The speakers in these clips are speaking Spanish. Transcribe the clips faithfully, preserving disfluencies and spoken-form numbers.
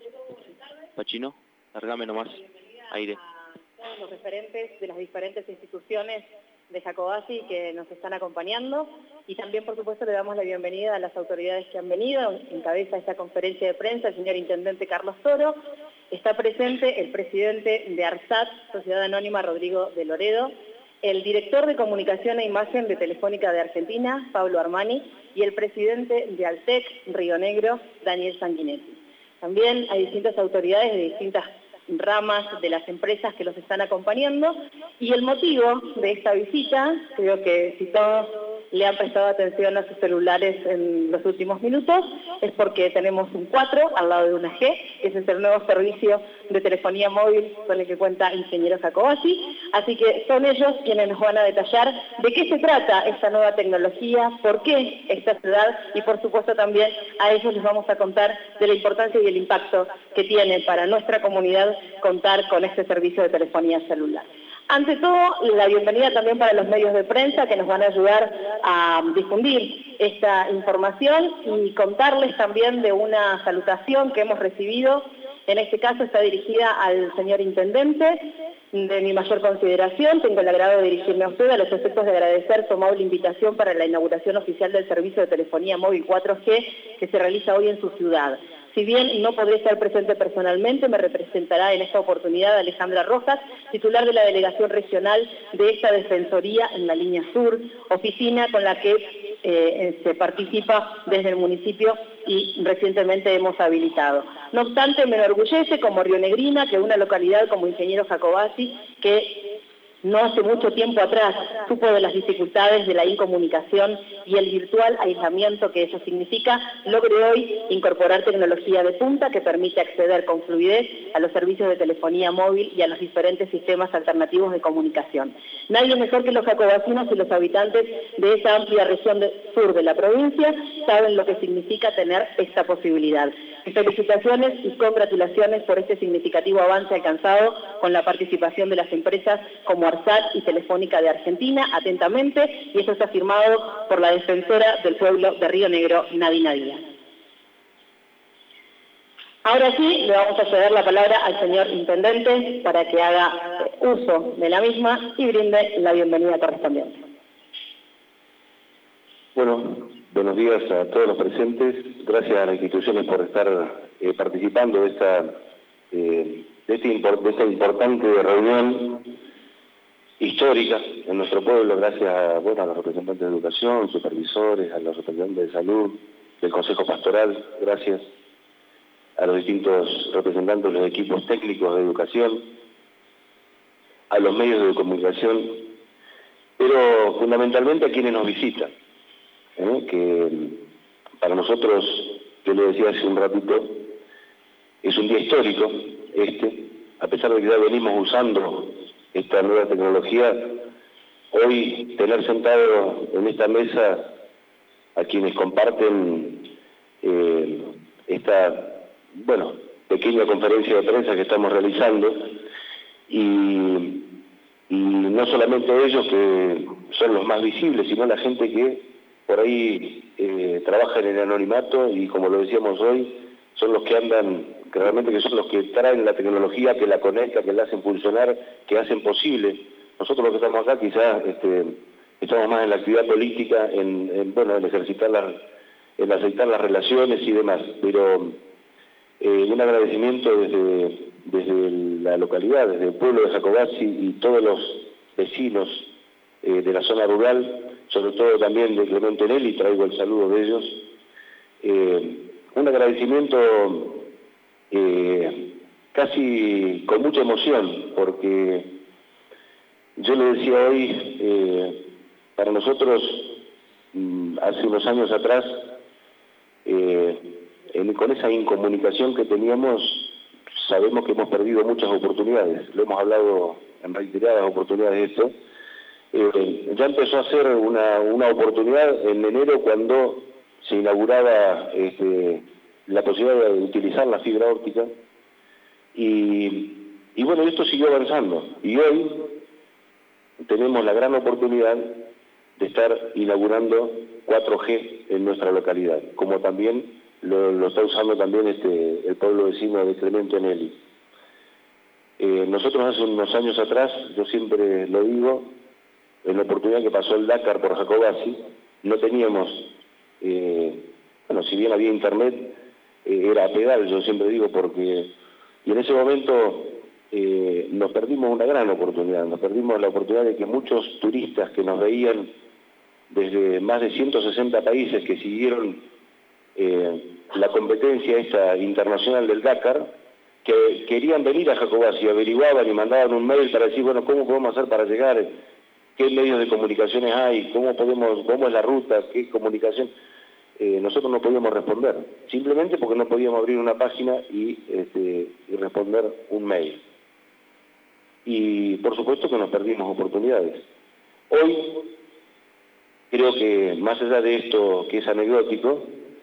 Pachino, largame nomás, aire. A todos los referentes de las diferentes instituciones de Jacobasi que nos están acompañando y también, por supuesto, le damos la bienvenida a las autoridades que han venido. Encabeza esta conferencia de prensa el señor Intendente Carlos Toro. Está presente el presidente de ARSAT, Sociedad Anónima, Rodrigo de Loredo, el director de Comunicación e Imagen de Telefónica de Argentina, Pablo Armani, y el presidente de Altec, Río Negro, Daniel Sanguinetti. También hay distintas autoridades de distintas ramas de las empresas que los están acompañando, y el motivo de esta visita, creo que si todos le han prestado atención a sus celulares en los últimos minutos, es porque tenemos un cuatro al lado de una G, que ese es el nuevo servicio de telefonía móvil con el que cuenta Ingeniero Jacobasi, así que son ellos quienes nos van a detallar de qué se trata esta nueva tecnología, por qué esta ciudad, y por supuesto también a ellos les vamos a contar de la importancia y el impacto que tiene para nuestra comunidad contar con este servicio de telefonía celular. Ante todo, la bienvenida también para los medios de prensa que nos van a ayudar a difundir esta información y contarles también de una salutación que hemos recibido. En este caso está dirigida al señor Intendente. De mi mayor consideración, tengo el agrado de dirigirme a usted a los efectos de agradecer su amable invitación para la inauguración oficial del servicio de telefonía móvil cuatro G que se realiza hoy en su ciudad. Si bien no podré estar presente personalmente, me representará en esta oportunidad Alejandra Rojas, titular de la Delegación Regional de esta Defensoría en la Línea Sur, oficina con la que eh, se participa desde el municipio y recientemente hemos habilitado. No obstante, me enorgullece como rionegrina que una localidad como Ingeniero Jacobasi, que no hace mucho tiempo atrás supo de las dificultades de la incomunicación y el virtual aislamiento que eso significa, logre hoy incorporar tecnología de punta que permite acceder con fluidez a los servicios de telefonía móvil y a los diferentes sistemas alternativos de comunicación. Nadie mejor que los jacobasinos y los habitantes de esa amplia región de, sur de la provincia saben lo que significa tener esta posibilidad. Felicitaciones y congratulaciones por este significativo avance alcanzado con la participación de las empresas como ARSAT y Telefónica de Argentina, atentamente, y eso está firmado por la defensora del pueblo de Río Negro, Nadina Díaz. Ahora sí, le vamos a ceder la palabra al señor Intendente para que haga uso de la misma y brinde la bienvenida correspondiente. Bueno, buenos días a todos los presentes. Gracias a las instituciones por estar eh, participando de esta, eh, de, este import, de esta importante reunión histórica en nuestro pueblo. Gracias a, bueno, a los representantes de educación, supervisores, a los representantes de salud, del Consejo Pastoral. Gracias a los distintos representantes de los equipos técnicos de educación, a los medios de comunicación, pero fundamentalmente a quienes nos visitan. ¿Eh? Que para nosotros, yo le decía hace un ratito, es un día histórico este, a pesar de que ya venimos usando esta nueva tecnología. Hoy tener sentado en esta mesa a quienes comparten eh, esta, bueno, pequeña conferencia de prensa que estamos realizando, y, y no solamente ellos que son los más visibles, sino la gente que por ahí eh, trabajan en el anonimato y, como lo decíamos hoy, son los que andan, que realmente que son los que traen la tecnología, que la conectan, que la hacen funcionar, que hacen posible. Nosotros los que estamos acá quizás este, estamos más en la actividad política, en, en bueno, en ejercitar las, en aceitar las relaciones y demás, pero eh, un agradecimiento desde, desde la localidad, desde el pueblo de Jacobasi y todos los vecinos eh, de la zona rural, sobre todo también de Clemente Nelly, traigo el saludo de ellos. Eh, un agradecimiento eh, casi con mucha emoción, porque yo le decía hoy, eh, para nosotros, mm, hace unos años atrás, eh, en, con esa incomunicación que teníamos, sabemos que hemos perdido muchas oportunidades. Lo hemos hablado en reiteradas oportunidades esto. Eh, ya empezó a ser una, una oportunidad en enero cuando se inauguraba este, la posibilidad de utilizar la fibra óptica y, y bueno, esto siguió avanzando y hoy tenemos la gran oportunidad de estar inaugurando cuatro G en nuestra localidad, como también lo, lo está usando también este, el pueblo vecino de Clemente Onelli. Eh, nosotros hace unos años atrás, yo siempre lo digo, en la oportunidad que pasó el Dakar por Jacobasi, no teníamos, eh, bueno, si bien había internet, eh, era a pedal, yo siempre digo, porque, y en ese momento eh, nos perdimos una gran oportunidad, nos perdimos la oportunidad de que muchos turistas que nos veían desde más de ciento sesenta países que siguieron eh, la competencia esta internacional del Dakar, que querían venir a Jacobasi, averiguaban y mandaban un mail para decir, bueno, ¿cómo podemos hacer para llegar? ¿Qué medios de comunicaciones hay? ¿Cómo podemos, cómo es la ruta? ¿Qué comunicación? Eh, nosotros no podíamos responder, simplemente porque no podíamos abrir una página y, este, y responder un mail. Y por supuesto que nos perdimos oportunidades. Hoy, creo que más allá de esto que es anecdótico,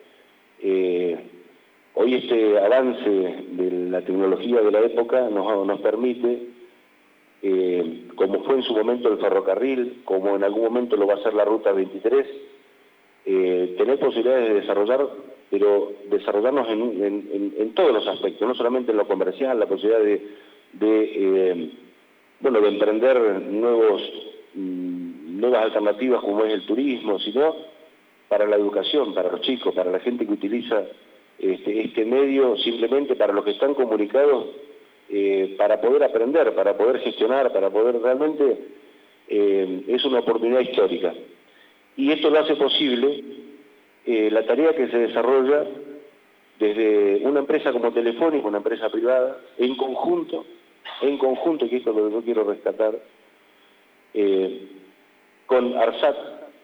eh, hoy este avance de la tecnología de la época nos, nos permite, eh, como fue en su momento el ferrocarril, como en algún momento lo va a ser la Ruta veintitrés, eh, tener posibilidades de desarrollar, pero desarrollarnos en, en, en, en todos los aspectos, no solamente en lo comercial, la posibilidad de, de, eh, bueno, de emprender nuevos, mmm, nuevas alternativas como es el turismo, sino para la educación, para los chicos, para la gente que utiliza este, este medio, simplemente para los que están comunicados, eh, para poder aprender, para poder gestionar, para poder realmente, eh, es una oportunidad histórica. Y esto lo hace posible eh, la tarea que se desarrolla desde una empresa como Telefónica, una empresa privada, en conjunto, en conjunto, que esto es lo que yo quiero rescatar, eh, con ARSAT,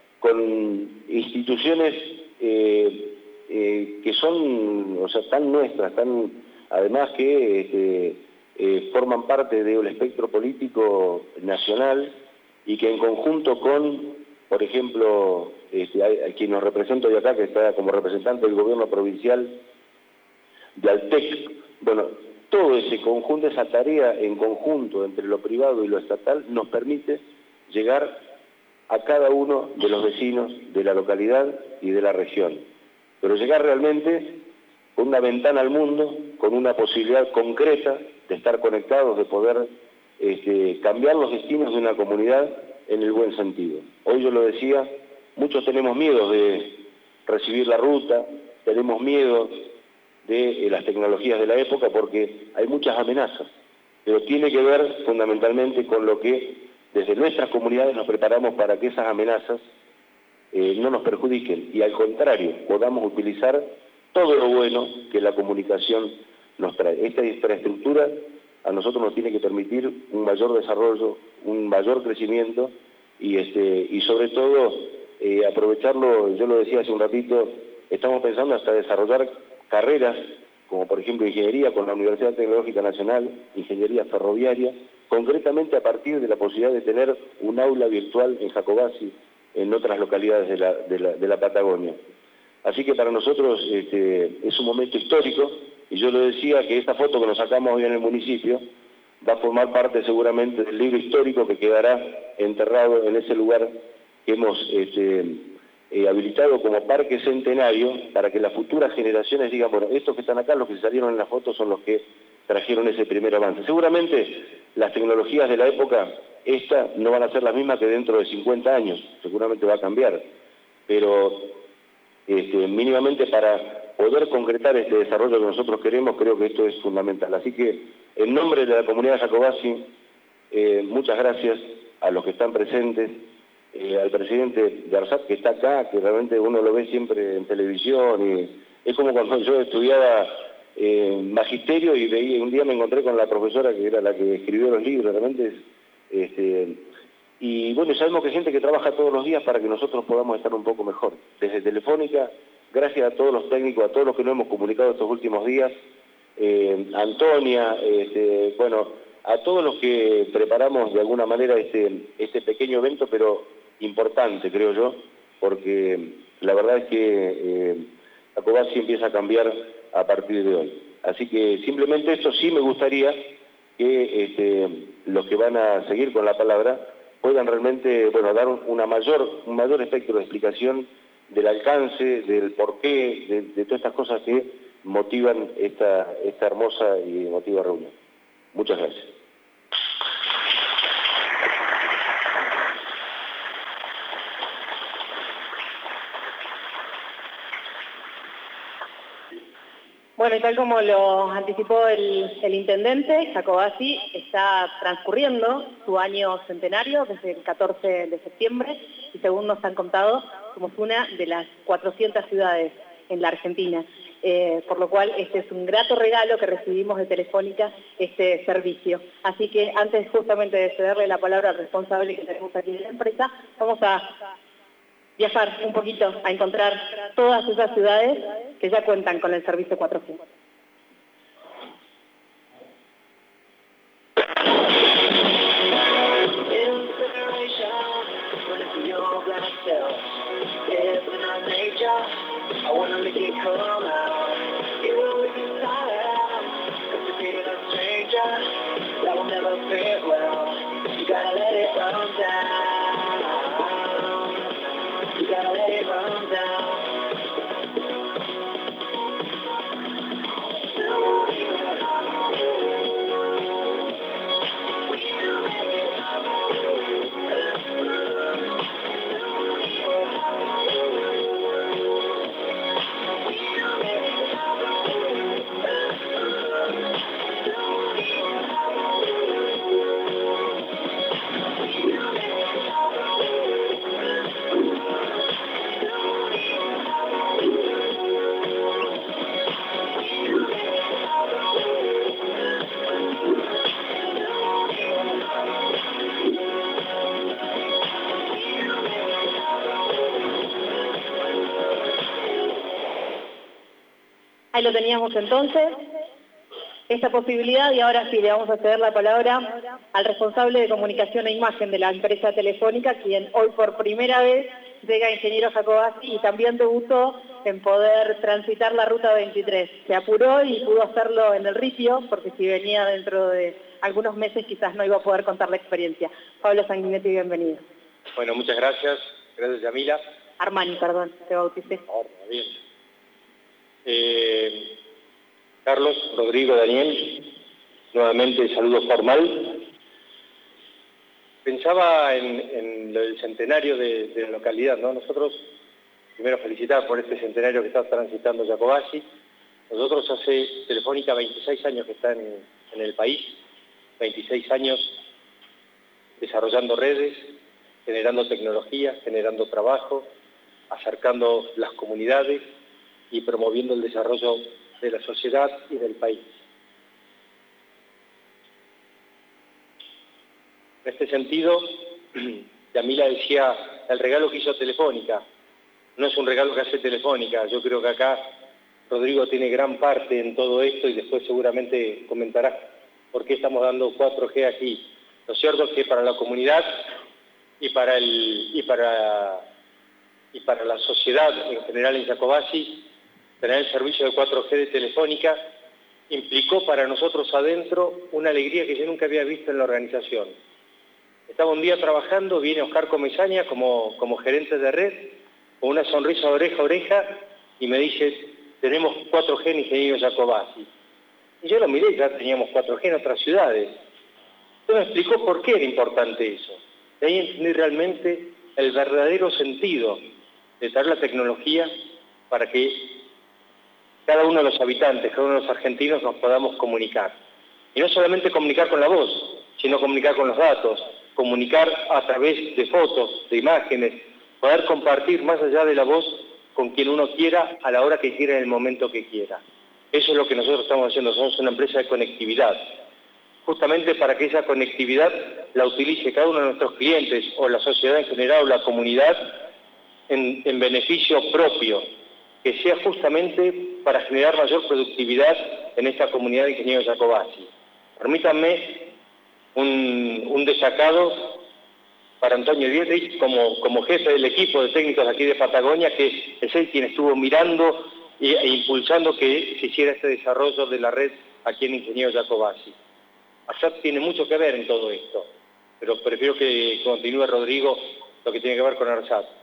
con instituciones eh, eh, que son, o sea, tan nuestras, tan, además que este, eh, forman parte del espectro político nacional y que en conjunto con, por ejemplo, este, a, a quien nos representa hoy acá, que está como representante del gobierno provincial de Altec, bueno, todo ese conjunto, esa tarea en conjunto entre lo privado y lo estatal nos permite llegar a cada uno de los vecinos de la localidad y de la región. Pero llegar realmente con una ventana al mundo, con una posibilidad concreta de estar conectados, de poder este, cambiar los destinos de una comunidad en el buen sentido. Hoy yo lo decía, muchos tenemos miedo de recibir la ruta, tenemos miedo de eh, las tecnologías de la época porque hay muchas amenazas, pero tiene que ver fundamentalmente con lo que desde nuestras comunidades nos preparamos para que esas amenazas eh, no nos perjudiquen y al contrario, podamos utilizar todo lo bueno que la comunicación nos trae. Esta infraestructura a nosotros nos tiene que permitir un mayor desarrollo, un mayor crecimiento y, este, y sobre todo eh, aprovecharlo, yo lo decía hace un ratito, estamos pensando hasta desarrollar carreras como por ejemplo ingeniería con la Universidad Tecnológica Nacional, ingeniería ferroviaria, concretamente a partir de la posibilidad de tener un aula virtual en Jacobasi, en otras localidades de la, de la, de la Patagonia. Así que para nosotros este, es un momento histórico, y yo lo decía que esta foto que nos sacamos hoy en el municipio va a formar parte seguramente del libro histórico que quedará enterrado en ese lugar que hemos este, eh, habilitado como parque centenario para que las futuras generaciones digan, bueno, estos que están acá, los que salieron en la foto son los que trajeron ese primer avance. Seguramente las tecnologías de la época, esta no van a ser las mismas que dentro de cincuenta años, seguramente va a cambiar, pero este, mínimamente para poder concretar este desarrollo que nosotros queremos, creo que esto es fundamental. Así que, en nombre de la comunidad de Jacobasi, eh, muchas gracias a los que están presentes, eh, al presidente de ARSAT que está acá, que realmente uno lo ve siempre en televisión, y es como cuando yo estudiaba eh, magisterio y veía, un día me encontré con la profesora que era la que escribió los libros, realmente es, este, y bueno, sabemos que hay gente que trabaja todos los días para que nosotros podamos estar un poco mejor. Desde Telefónica, gracias a todos los técnicos, a todos los que nos hemos comunicado estos últimos días, eh, Antonia, este, bueno, a todos los que preparamos de alguna manera este, este pequeño evento, pero importante, creo yo, porque la verdad es que eh, Jacobasi empieza a cambiar a partir de hoy. Así que simplemente esto sí me gustaría que este, los que van a seguir con la palabra puedan realmente, bueno, dar una mayor, un mayor espectro de explicación del alcance, del porqué, de, de todas estas cosas que motivan esta, esta hermosa y emotiva reunión. Muchas gracias. Bueno, y tal como lo anticipó el, el intendente, Jacobasi está transcurriendo su año centenario desde el catorce de septiembre y según nos han contado, somos una de las cuatrocientas ciudades en la Argentina, eh, por lo cual este es un grato regalo que recibimos de Telefónica, este servicio. Así que antes justamente de cederle la palabra al responsable que tenemos aquí de la empresa, vamos a viajar un poquito a encontrar todas esas ciudades que ya cuentan con el servicio cuatro G. Ahí lo teníamos entonces, esta posibilidad, y ahora sí le vamos a ceder la palabra al responsable de comunicación e imagen de la empresa Telefónica, quien hoy por primera vez llega a Ingeniero Jacobasi y también debutó en poder transitar la ruta veintitrés. Se apuró y pudo hacerlo en el ripio, porque si venía dentro de algunos meses quizás no iba a poder contar la experiencia. Pablo Sanguinetti, bienvenido. Bueno, muchas gracias. Gracias, Yamila. Armani, perdón, te bauticé. Ahora, bien. Eh, Carlos, Rodrigo, Daniel, nuevamente saludo formal. Pensaba en, en lo del centenario de, de la localidad, ¿no? Nosotros, primero felicitar por este centenario que está transitando Jacobasi. Nosotros hace Telefónica veintiséis años que está en, en el país, veintiséis años desarrollando redes, generando tecnología, generando trabajo, acercando las comunidades y promoviendo el desarrollo de la sociedad y del país. En este sentido, Yamila decía, el regalo que hizo Telefónica, no es un regalo que hace Telefónica, yo creo que acá Rodrigo tiene gran parte en todo esto y después seguramente comentará por qué estamos dando cuatro G aquí. Lo cierto es que para la comunidad y para, el, y para, y para la sociedad en general en Jacobasi, tener el servicio de cuatro G de Telefónica implicó para nosotros adentro una alegría que yo nunca había visto en la organización. Estaba un día trabajando, viene Oscar Comesaña como, como gerente de red, con una sonrisa de oreja a oreja, y me dice, tenemos cuatro G en Ingeniero Jacobasi. Y yo lo miré, ya teníamos cuatro G en otras ciudades. Entonces me explicó por qué era importante eso. De ahí entendí realmente el verdadero sentido de traer la tecnología para que cada uno de los habitantes, cada uno de los argentinos nos podamos comunicar. Y no solamente comunicar con la voz, sino comunicar con los datos, comunicar a través de fotos, de imágenes, poder compartir más allá de la voz con quien uno quiera, a la hora que quiera, en el momento que quiera. Eso es lo que nosotros estamos haciendo, somos una empresa de conectividad. Justamente para que esa conectividad la utilice cada uno de nuestros clientes, o la sociedad en general, o la comunidad, en, en beneficio propio, que sea justamente para generar mayor productividad en esta comunidad de ingenieros Jacobasi. Permítanme un, un destacado para Antonio Dietrich como, como jefe del equipo de técnicos aquí de Patagonia, que es él quien estuvo mirando e, e impulsando que se hiciera este desarrollo de la red aquí en Ingenieros Jacobasi. ARSAT tiene mucho que ver en todo esto, pero prefiero que continúe Rodrigo lo que tiene que ver con ARSAT.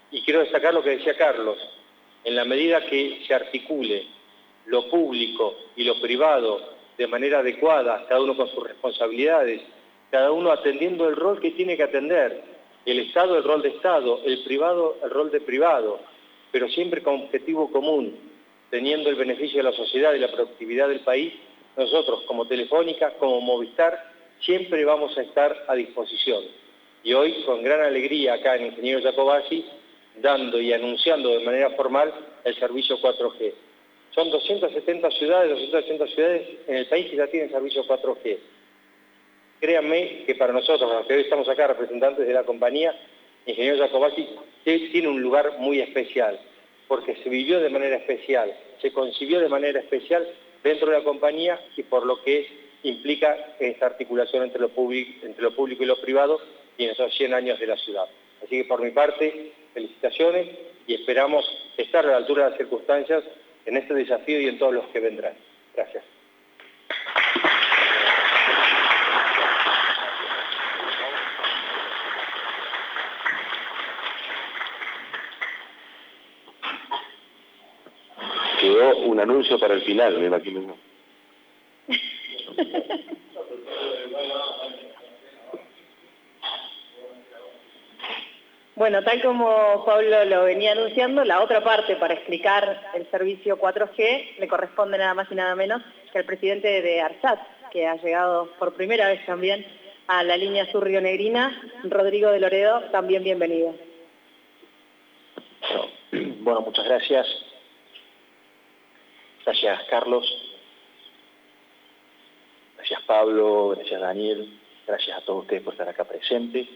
Y quiero destacar lo que decía Carlos, en la medida que se articule lo público y lo privado de manera adecuada, cada uno con sus responsabilidades, cada uno atendiendo el rol que tiene que atender, el Estado el rol de Estado, el privado el rol de privado, pero siempre con objetivo común, teniendo el beneficio de la sociedad y la productividad del país, nosotros como Telefónica, como Movistar, siempre vamos a estar a disposición. Y hoy, con gran alegría acá en Ingeniero Jacobacci, dando y anunciando de manera formal el servicio cuatro G. Son doscientas setenta ciudades, doscientas ochenta ciudades en el país que ya tienen servicio cuatro G. Créanme que para nosotros, los que hoy estamos acá, representantes de la compañía, Ingeniero Jacobacci tiene un lugar muy especial, porque se vivió de manera especial, se concibió de manera especial dentro de la compañía y por lo que implica esta articulación entre lo público, entre lo público y lo privado y en esos cien años de la ciudad. Así que por mi parte, felicitaciones y esperamos estar a la altura de las circunstancias en este desafío y en todos los que vendrán. Gracias. Quedó un anuncio para el final, me imagino. Bueno, tal como Pablo lo venía anunciando, la otra parte para explicar el servicio cuatro G le corresponde nada más y nada menos que al presidente de ARSAT, que ha llegado por primera vez también a la línea sur rionegrina, Rodrigo de Loredo. También bienvenido. Bueno, muchas gracias. Gracias, Carlos. Gracias, Pablo. Gracias, Daniel. Gracias a todos ustedes por estar acá presentes.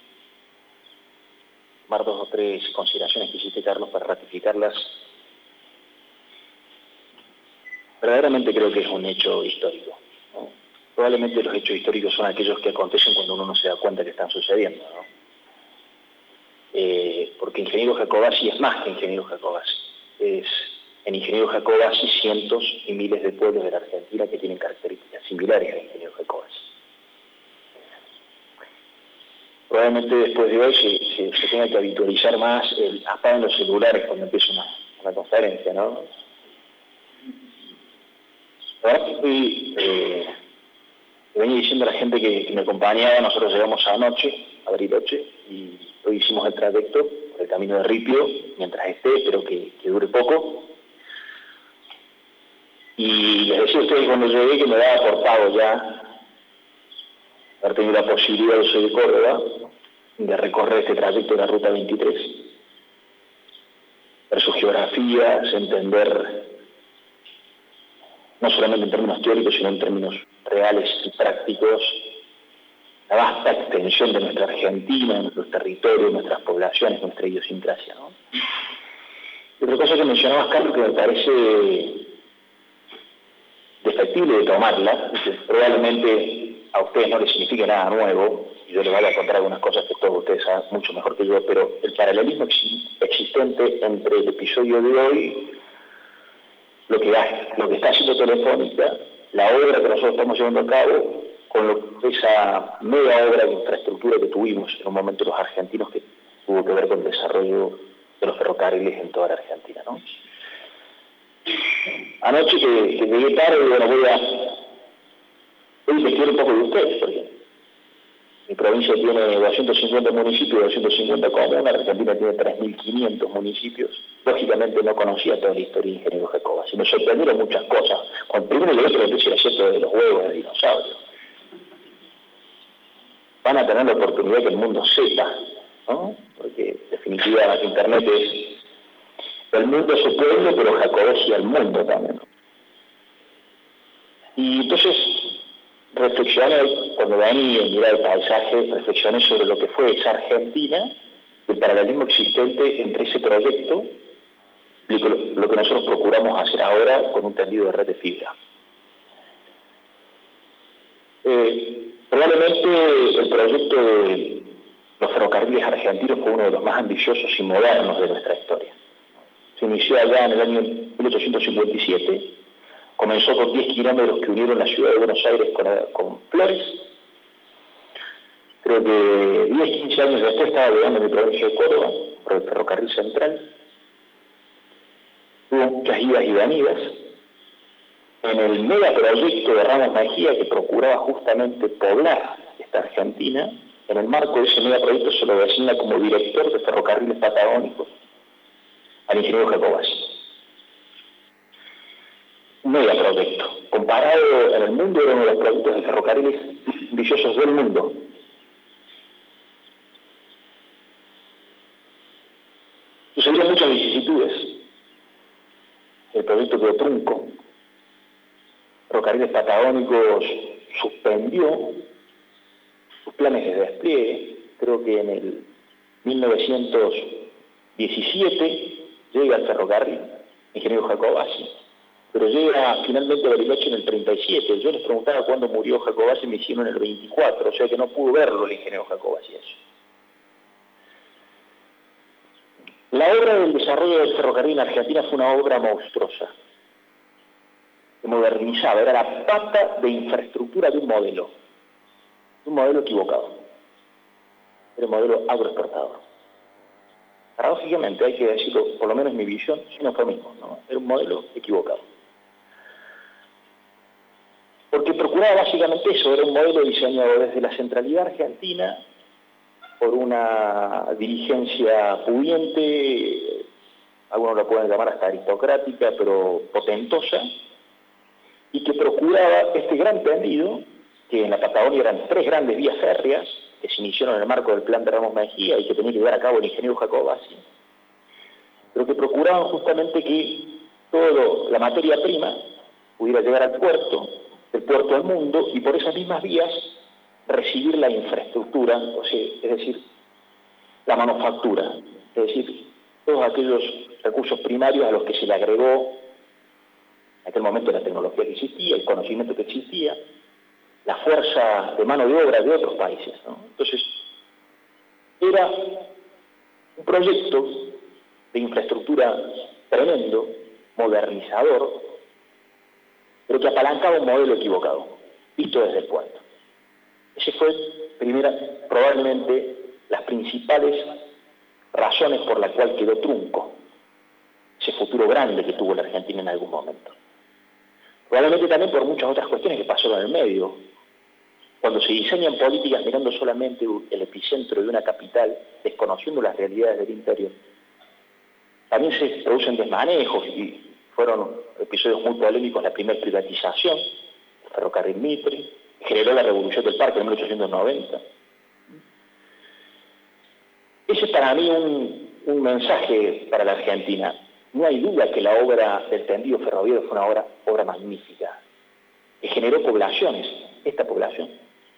Tomar dos o tres consideraciones que hiciste, Carlos, para ratificarlas. Verdaderamente creo que es un hecho histórico, ¿no? Probablemente los hechos históricos son aquellos que acontecen cuando uno no se da cuenta que están sucediendo, ¿no? Eh, porque Ingeniero Jacobacci es más que Ingeniero Jacobacci. Es en Ingeniero Jacobacci cientos y miles de pueblos de la Argentina que tienen características similares a Ingeniero Jacobacci. Probablemente después de hoy se, se, se tenga que habitualizar más el apagar los celulares cuando empieza una, una conferencia, ¿no? La verdad que estoy, eh, venía diciendo a la gente que, que me acompañaba, nosotros llegamos anoche a Bariloche y hoy hicimos el trayecto por el camino de Ripio, mientras esté, espero que, que dure poco. Y les decía a ustedes cuando llegué que me daba por pago ya haber tenido la posibilidad, yo soy de Córdoba, de recorrer este trayecto de la Ruta veintitrés, ver sus geografías, entender, no solamente en términos teóricos, sino en términos reales y prácticos, la vasta extensión de nuestra Argentina, nuestros territorios, nuestras poblaciones, nuestra idiosincrasia, ¿no? Y otra cosa que mencionabas, Carlos, que me parece defectible de tomarla, que probablemente a ustedes no les significa nada nuevo, y yo les voy a contar algunas cosas que todos ustedes saben mucho mejor que yo, pero el paralelismo ex existente entre el episodio de hoy, lo que, ha, lo que está haciendo Telefónica, la obra que nosotros estamos llevando a cabo, con lo, esa mega obra de infraestructura que tuvimos en un momento los argentinos, que tuvo que ver con el desarrollo de los ferrocarriles en toda la Argentina, ¿no? Anoche que, que llegué tarde, bueno, voy a... Voy a investigar un poco de ustedes, porque mi provincia tiene doscientos cincuenta municipios, doscientos cincuenta comunas, la Argentina tiene tres mil quinientos municipios. Lógicamente no conocía toda la historia de Ingeniero Jacobacci, me sorprendieron muchas cosas. Cuando primero llegué pregunté si era cierto de los huevos de dinosaurio. Van a tener la oportunidad que el mundo sepa, ¿no? Porque en definitiva Internet es el mundo es su pueblo, pero Jacobacci al mundo también, ¿no? Y entonces reflexioné, cuando venía y miraba el paisaje, reflexioné sobre lo que fue esa Argentina, el paralelismo existente entre ese proyecto y lo que nosotros procuramos hacer ahora con un tendido de red de fibra. Eh, probablemente el proyecto de los ferrocarriles argentinos fue uno de los más ambiciosos y modernos de nuestra historia. Se inició allá en el año mil ochocientos cincuenta y siete, comenzó con diez kilómetros que unieron la ciudad de Buenos Aires con, con Flores. Creo que diez, quince años después estaba llegando a mi provincia de Córdoba, por el ferrocarril central. Hubo muchas idas y venidas. En el megaproyecto de Ramos Mejía, que procuraba justamente poblar esta Argentina, en el marco de ese megaproyecto se lo designa como director de ferrocarriles patagónicos al ingeniero Jacobacci. Un megaproyecto. Comparado en el mundo, era uno de los proyectos de ferrocarriles ambiciosos del mundo. Sucedieron muchas vicisitudes. El proyecto quedó trunco. Ferrocarriles Patagónicos suspendió sus planes de despliegue. Creo que en el mil novecientos diecisiete llega al ferrocarril, ingeniero Jacobacci, pero llega finalmente a Bariloche en el treinta y siete. Yo les preguntaba cuándo murió Jacobacci y me hicieron en el veinticuatro, o sea que no pudo verlo el ingeniero Jacobacci eso. La obra del desarrollo del ferrocarril en Argentina fue una obra monstruosa, que modernizaba, era la pata de infraestructura de un modelo, de un modelo equivocado, era un modelo agroexportador. Paradójicamente, hay que decirlo, por lo menos mi visión, sin eufemismo, ¿no? Era un modelo equivocado. Porque procuraba básicamente eso, era un modelo diseñado desde la centralidad argentina, por una dirigencia pudiente, algunos la pueden llamar hasta aristocrática, pero potentosa, y que procuraba este gran tendido, que en la Patagonia eran tres grandes vías férreas, que se iniciaron en el marco del plan de Ramos Mejía y que tenía que llevar a cabo el ingeniero Jacobacci, pero que procuraban justamente que toda la materia prima pudiera llegar al puerto, del puerto al mundo, y por esas mismas vías recibir la infraestructura, o sea, es decir, la manufactura, es decir, todos aquellos recursos primarios a los que se le agregó en aquel momento la tecnología que existía, el conocimiento que existía, la fuerza de mano de obra de otros países, ¿no? Entonces, era un proyecto de infraestructura tremendo, modernizador, pero que apalancaba un modelo equivocado, visto desde el puerto. Esa fue, primera, probablemente, las principales razones por las cuales quedó trunco ese futuro grande que tuvo la Argentina en algún momento. Probablemente también por muchas otras cuestiones que pasaron en el medio. Cuando se diseñan políticas mirando solamente el epicentro de una capital, desconociendo las realidades del interior, también se producen desmanejos y fueron episodios muy polémicos la primera privatización, el ferrocarril Mitre, generó la revolución del parque en mil ochocientos noventa. Ese es para mí un, un mensaje para la Argentina. No hay duda que la obra del tendido ferroviario fue una obra, obra magnífica, que generó poblaciones, esta población,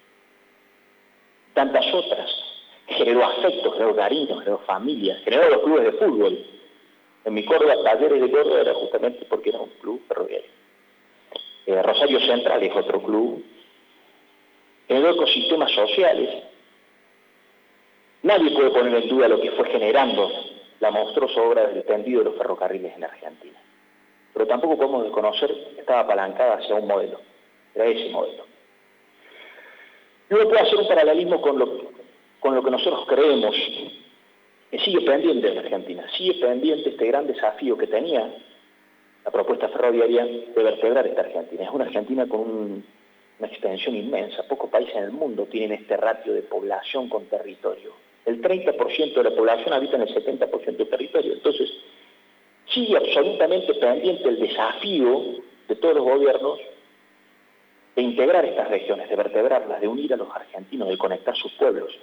tantas otras, que generó afectos, generó cariños, generó familias, generó los clubes de fútbol. En mi Córdoba, Talleres de Córdoba era justamente porque era un club ferroviario. Eh, Rosario Central es otro club. Generó ecosistemas sociales. Nadie puede poner en duda lo que fue generando la monstruosa obra del tendido de los ferrocarriles en Argentina. Pero tampoco podemos desconocer que estaba apalancada hacia un modelo. Era ese modelo. Y uno puede hacer un paralelismo con lo, con lo que nosotros creemos que sigue pendiente en Argentina. Sigue pendiente este gran desafío que tenía la propuesta ferroviaria de vertebrar esta Argentina. Es una Argentina con un, una extensión inmensa. Pocos países en el mundo tienen este ratio de población con territorio. El treinta por ciento de la población habita en el setenta por ciento del territorio. Entonces, sigue absolutamente pendiente el desafío de todos los gobiernos de integrar estas regiones, de vertebrarlas, de unir a los argentinos, de conectar sus pueblos.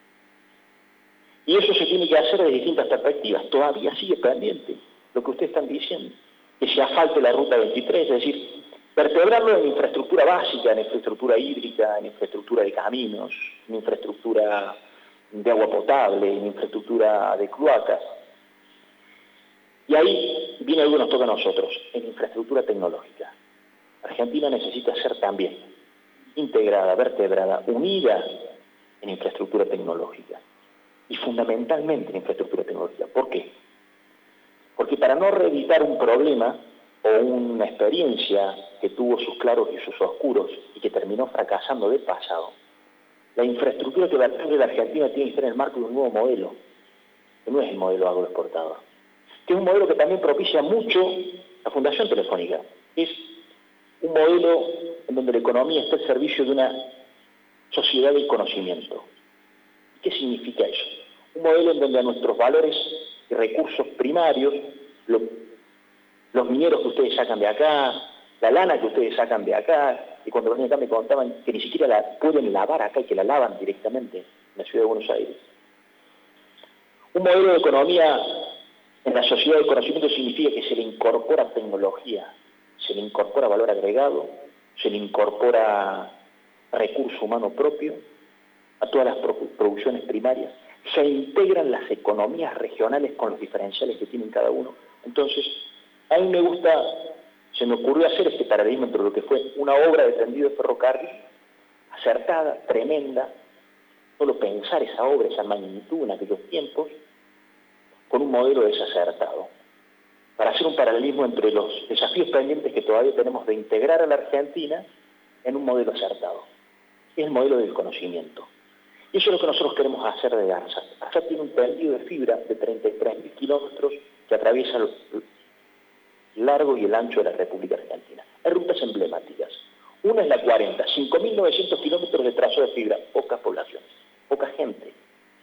Y eso se tiene que hacer desde distintas perspectivas. Todavía sigue pendiente lo que ustedes están diciendo, que se asfalte la ruta veintitrés, es decir, vertebrarlo en infraestructura básica, en infraestructura hídrica, en infraestructura de caminos, en infraestructura de agua potable, en infraestructura de cloacas. Y ahí viene algo que nos toca a nosotros, en infraestructura tecnológica. Argentina necesita ser también integrada, vertebrada, unida en infraestructura tecnológica. Y fundamentalmente en infraestructura tecnológica. ¿Por qué? Porque para no reeditar un problema o una experiencia que tuvo sus claros y sus oscuros y que terminó fracasando del pasado, la infraestructura que vertebre la Argentina tiene que estar en el marco de un nuevo modelo. que no es el modelo agroexportador, que es un modelo que también propicia mucho la Fundación Telefónica. Es un modelo en donde la economía está al servicio de una sociedad del conocimiento. ¿Qué significa eso? Un modelo en donde a nuestros valores y recursos primarios, lo, los mineros que ustedes sacan de acá, la lana que ustedes sacan de acá, y cuando venían acá me contaban que ni siquiera la pueden lavar acá y que la lavan directamente en la ciudad de Buenos Aires. Un modelo de economía en la sociedad del conocimiento significa que se le incorpora tecnología, se le incorpora valor agregado, se le incorpora recurso humano propio a todas las producciones primarias, se integran las economías regionales con los diferenciales que tienen cada uno. Entonces, a mí me gusta, se me ocurrió hacer este paralelismo entre lo que fue una obra de tendido de ferrocarril, acertada, tremenda, solo pensar esa obra, esa magnitud en aquellos tiempos, con un modelo desacertado, para hacer un paralelismo entre los desafíos pendientes que todavía tenemos de integrar a la Argentina en un modelo acertado. Es el modelo del conocimiento. Y eso es lo que nosotros queremos hacer de ARSAT. ARSAT tiene un tendido de fibra de treinta y tres mil kilómetros que atraviesa el largo y el ancho de la República Argentina. Hay rutas emblemáticas. Una es la cuarenta, cinco mil novecientos kilómetros de trazo de fibra, pocas poblaciones, poca gente.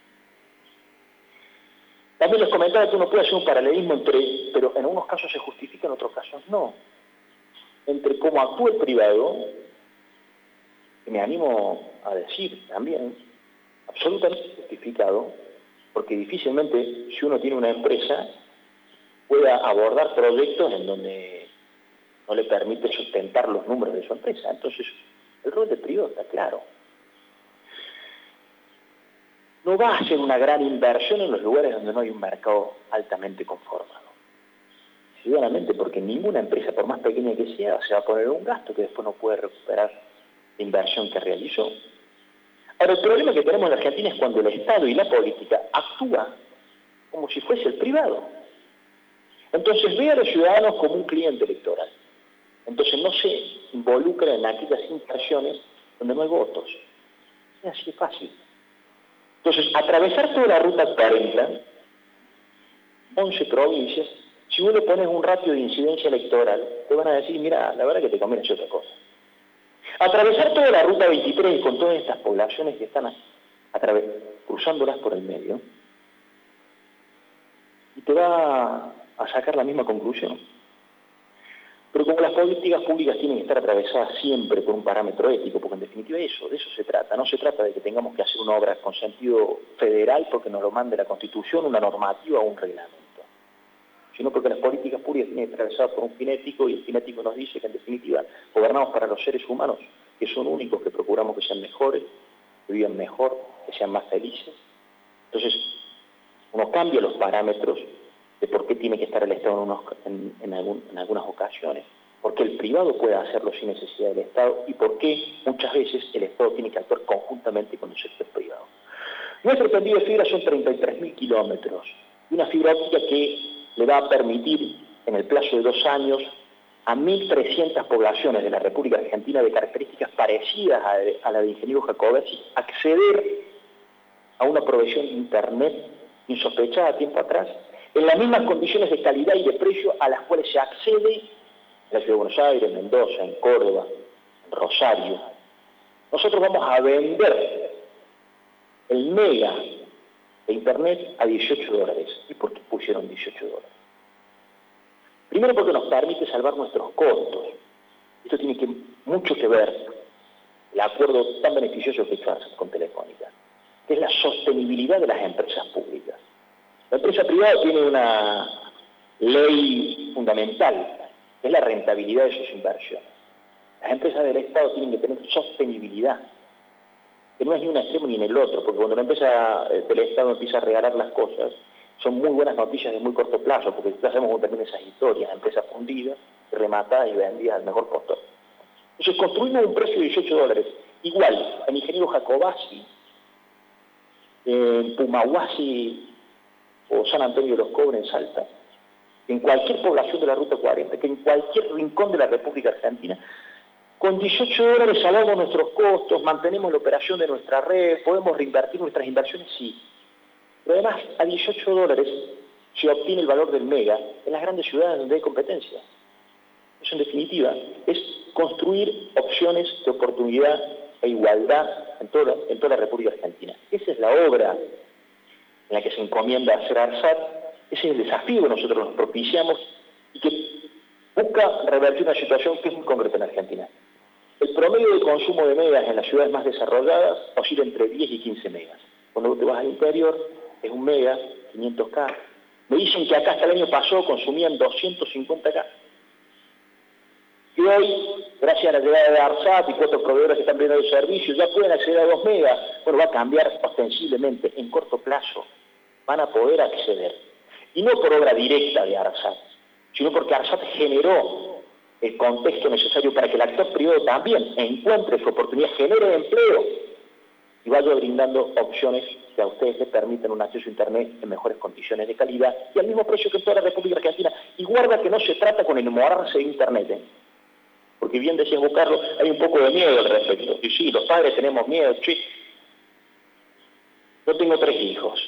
También les comentaba que uno puede hacer un paralelismo entre, pero en algunos casos se justifica, en otros casos no, entre cómo actúa el privado, que me animo a decir también, absolutamente justificado, porque difícilmente si uno tiene una empresa pueda abordar proyectos en donde no le permite sustentar los números de su empresa. Entonces, el rol del privado está claro. No va a ser una gran inversión en los lugares donde no hay un mercado altamente conformado. Ciudadanamente, porque ninguna empresa, por más pequeña que sea, se va a poner un gasto que después no puede recuperar la inversión que realizó. Ahora, el problema que tenemos en la Argentina es cuando el Estado y la política actúa como si fuese el privado. Entonces ve a los ciudadanos como un cliente electoral. Entonces no se involucra en aquellas inversiones donde no hay votos. Es así de fácil. Entonces, atravesar toda la ruta cuarenta, once provincias, si vos le pones un ratio de incidencia electoral, te van a decir, mira, la verdad que te conviene hacer otra cosa. Atravesar toda la ruta veintitrés con todas estas poblaciones que están a, a través, cruzándolas por el medio, y te va a sacar la misma conclusión. Pero como las políticas públicas tienen que estar atravesadas siempre por un parámetro ético, porque en definitiva eso, de eso se trata. No se trata de que tengamos que hacer una obra con sentido federal porque nos lo mande la Constitución, una normativa o un reglamento, sino porque las políticas públicas tienen que estar atravesadas por un fin ético, y el fin ético nos dice que en definitiva gobernamos para los seres humanos, que son únicos, que procuramos que sean mejores, que vivan mejor, que sean más felices. Entonces, uno cambia los parámetros de por qué tiene que estar el Estado en, unos, en, en, algún, en algunas ocasiones, por qué el privado puede hacerlo sin necesidad del Estado y por qué muchas veces el Estado tiene que actuar conjuntamente con el sector privado. Nuestro tendido de fibra son treinta y tres mil kilómetros, y una fibra óptica que le va a permitir en el plazo de dos años a mil trescientas poblaciones de la República Argentina de características parecidas a, de, a la de Ingeniero Jacobacci acceder a una provisión de Internet insospechada tiempo atrás, en las mismas condiciones de calidad y de precio a las cuales se accede en la Ciudad de Buenos Aires, en Mendoza, en Córdoba, en Rosario. Nosotros vamos a vender el mega de Internet a dieciocho dólares. ¿Y por qué pusieron dieciocho dólares? Primero porque nos permite salvar nuestros costos. Esto tiene que, mucho que ver el acuerdo tan beneficioso que hizo ARSAT con Telefónica, que es la sostenibilidad de las empresas públicas. La empresa privada tiene una ley fundamental, que es la rentabilidad de sus inversiones. Las empresas del Estado tienen que tener sostenibilidad, que no es ni un extremo ni en el otro, porque cuando la empresa del Estado empieza a regalar las cosas, son muy buenas noticias de muy corto plazo, porque ya sabemos cómo terminan esas historias, empresas fundidas, rematadas y vendidas al mejor postor. Entonces construimos un precio de dieciocho dólares, igual, en Ingeniero Jacobacci, en Pumahuasi o San Antonio de los Cobres en Salta, en cualquier población de la Ruta cuarenta, que en cualquier rincón de la República Argentina, con dieciocho dólares salvamos nuestros costos, mantenemos la operación de nuestra red, podemos reinvertir nuestras inversiones, sí. Pero además, a dieciocho dólares se obtiene el valor del mega en las grandes ciudades donde hay competencia. Eso, en definitiva, es construir opciones de oportunidad e igualdad en toda, en toda la República Argentina. Esa es la obra en la que se encomienda hacer ARSAT. Ese es el desafío que nosotros nos propiciamos y que busca revertir una situación que es muy concreta en Argentina. El promedio de consumo de megas en las ciudades más desarrolladas oscila entre diez y quince megas. Cuando te vas al interior, es un mega, quinientos K. Me dicen que acá hasta el año pasado consumían doscientos cincuenta K. Y hoy, gracias a la llegada de ARSAT y cuatro proveedores que están brindando el servicio, ya pueden acceder a dos megas. Bueno, va a cambiar ostensiblemente en corto plazo. Van a poder acceder. Y no por obra directa de ARSAT, sino porque ARSAT generó el contexto necesario para que el actor privado también encuentre su oportunidad, genere empleo y vaya brindando opciones que a ustedes les permitan un acceso a Internet en mejores condiciones de calidad y al mismo precio que en toda la República Argentina. Y guarda que no se trata con enamorarse de Internet, ¿eh? Porque bien decías vos, Carlos, hay un poco de miedo al respecto. Y sí, los padres tenemos miedo. Sí. Yo tengo tres hijos.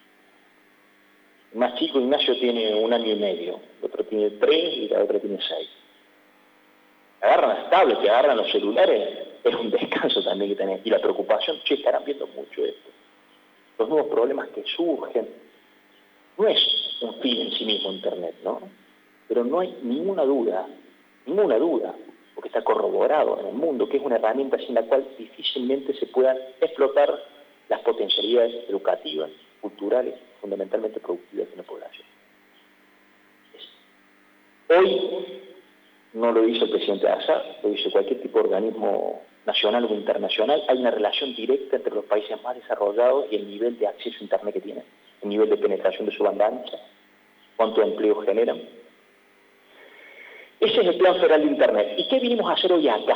El más chico, Ignacio, tiene un año y medio. El otro tiene tres y la otra tiene seis. Agarran las tablets, que agarran los celulares, es un descanso también que tenés. Y la preocupación, che, estarán viendo mucho esto. Los nuevos problemas que surgen. No es un fin en sí mismo Internet, ¿no? Pero no hay ninguna duda, ninguna duda, porque está corroborado en el mundo, que es una herramienta sin la cual difícilmente se puedan explotar las potencialidades educativas, culturales, fundamentalmente productivas de una población. Hoy no lo dice el presidente ARSAT, lo dice cualquier tipo de organismo nacional o internacional, hay una relación directa entre los países más desarrollados y el nivel de acceso a Internet que tienen, el nivel de penetración de su banda ancha, cuánto empleo generan. Ese es el Plan Federal de Internet. ¿Y qué vinimos a hacer hoy acá?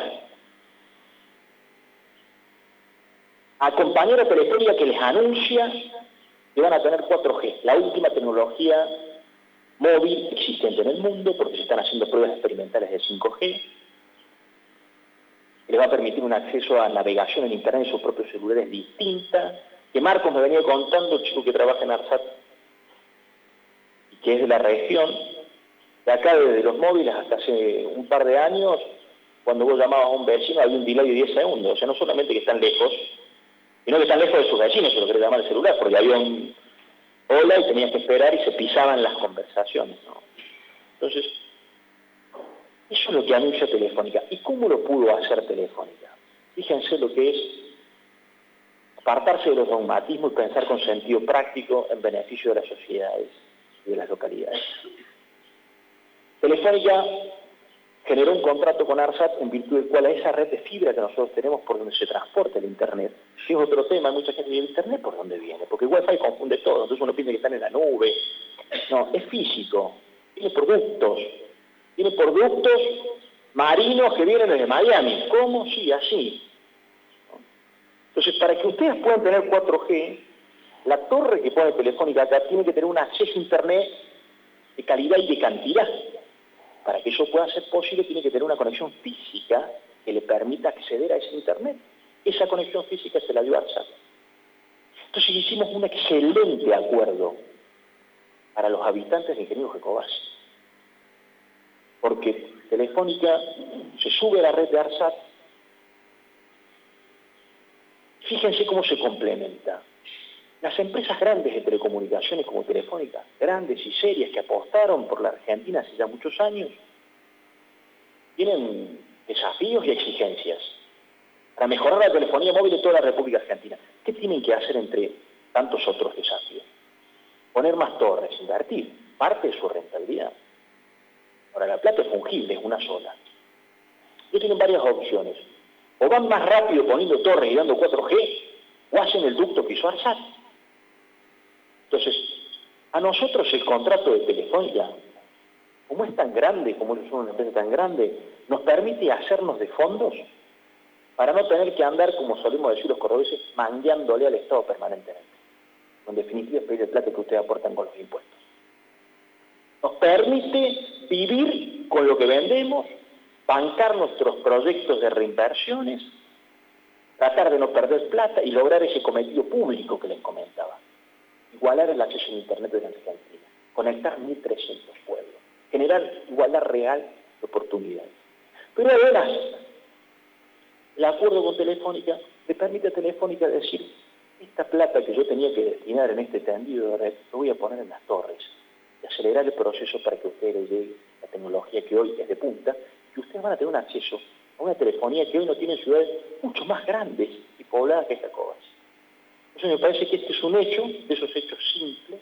A acompañar a Telefónica que les anuncia que van a tener cuatro G, la última tecnología móvil existente en el mundo, porque se están haciendo pruebas experimentales de cinco G, que les va a permitir un acceso a navegación en Internet en sus propios celulares distinta, que Marcos me venía contando, el chico que trabaja en ARSAT, y que es de la región, de acá desde los móviles hasta hace un par de años, cuando vos llamabas a un vecino había un delay de diez segundos, o sea, no solamente que están lejos, sino que están lejos de sus vecinos, se lo querés llamar el celular, porque había un hola y tenías que esperar y se pisaban las conversaciones, ¿no? Entonces, eso es lo que anuncia Telefónica. ¿Y cómo lo pudo hacer Telefónica? Fíjense lo que es apartarse de los dogmatismos y pensar con sentido práctico en beneficio de las sociedades y de las localidades. Telefónica generó un contrato con ARSAT en virtud del cual a esa red de fibra que nosotros tenemos por donde se transporta el Internet, que es otro tema, hay mucha gente dice, ¿el Internet por dónde viene? Porque el Wi-Fi confunde todo, entonces uno piensa que están en la nube. No, es físico, tiene productos, tiene productos marinos que vienen desde Miami. ¿Cómo? Sí, así. Entonces, para que ustedes puedan tener cuatro G, la torre que pone Telefónica acá tiene que tener un acceso a Internet de calidad y de cantidad. Para que eso pueda ser posible, tiene que tener una conexión física que le permita acceder a ese Internet. Esa conexión física se la dio ARSAT. Entonces hicimos un excelente acuerdo para los habitantes de Ingeniero Jacobacci. Porque Telefónica se sube a la red de ARSAT. Fíjense cómo se complementa. Las empresas grandes de telecomunicaciones como Telefónica, grandes y serias que apostaron por la Argentina hace ya muchos años, tienen desafíos y exigencias para mejorar la telefonía móvil de toda la República Argentina. ¿Qué tienen que hacer entre tantos otros desafíos? Poner más torres, invertir parte de su rentabilidad. Ahora, la plata es fungible, es una sola. Ellos tienen varias opciones. O van más rápido poniendo torres y dando cuatro G, o hacen el ducto que hizo ARSAT. Entonces, a nosotros el contrato de Telefónica, como es tan grande, como es una empresa tan grande, nos permite hacernos de fondos para no tener que andar, como solemos decir los cordobeses, mangueándole al Estado permanentemente. En definitiva, es pedir plata que ustedes aportan con los impuestos. Nos permite vivir con lo que vendemos, bancar nuestros proyectos de reinversiones, tratar de no perder plata y lograr ese cometido público que les comentaba. igualar el acceso a Internet en Argentina, conectar mil trescientos pueblos, generar igualdad real de oportunidades. Pero además, el acuerdo con Telefónica le permite a Telefónica decir, esta plata que yo tenía que destinar en este tendido de red, lo voy a poner en las torres, y acelerar el proceso para que a ustedes les llegue la tecnología que hoy es de punta, y ustedes van a tener un acceso a una telefonía que hoy no tienen ciudades mucho más grandes y pobladas que Jacobasi. Entonces me parece que este es un hecho, de esos hechos simples,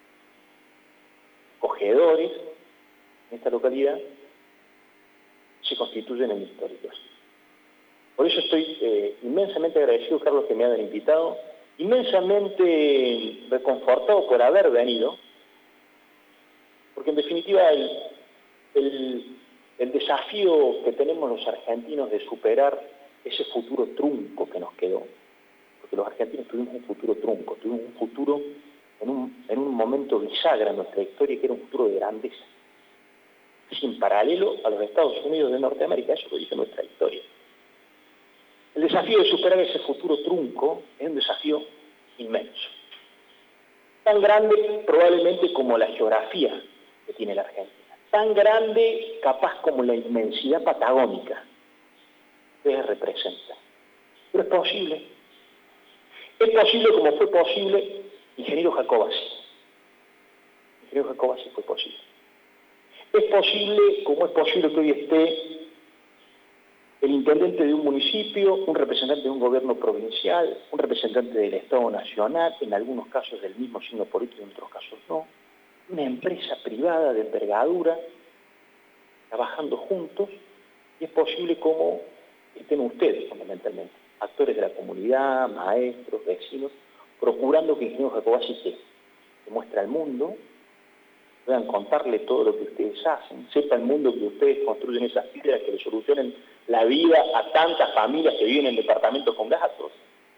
acogedores, en esta localidad, se constituyen en históricos. Por eso estoy eh, inmensamente agradecido, Carlos, que me hayan invitado, inmensamente reconfortado por haber venido, porque en definitiva el, el, el desafío que tenemos los argentinos de superar ese futuro trunco que nos quedó, porque los argentinos tuvimos un futuro trunco, tuvimos un futuro en un, en un momento bisagra en nuestra historia que era un futuro de grandeza, sin paralelo a los Estados Unidos de Norteamérica, eso lo dice nuestra historia. El desafío de superar ese futuro trunco es un desafío inmenso, tan grande probablemente como la geografía que tiene la Argentina, tan grande capaz como la inmensidad patagónica que ustedes representan. Pero es posible. Es posible como fue posible Ingeniero Jacobasi. Ingeniero Jacobasi fue posible. Es posible como es posible que hoy esté el intendente de un municipio, un representante de un gobierno provincial, un representante del Estado Nacional, en algunos casos del mismo signo político, en otros casos no, una empresa privada de envergadura, trabajando juntos, y es posible como estén ustedes, fundamentalmente, actores de la comunidad, maestros, vecinos, procurando que Ingeniero Jacobasi se muestre al mundo, puedan contarle todo lo que ustedes hacen, sepa el mundo que ustedes construyen esas piedras que le solucionen la vida a tantas familias que viven en departamentos con gatos.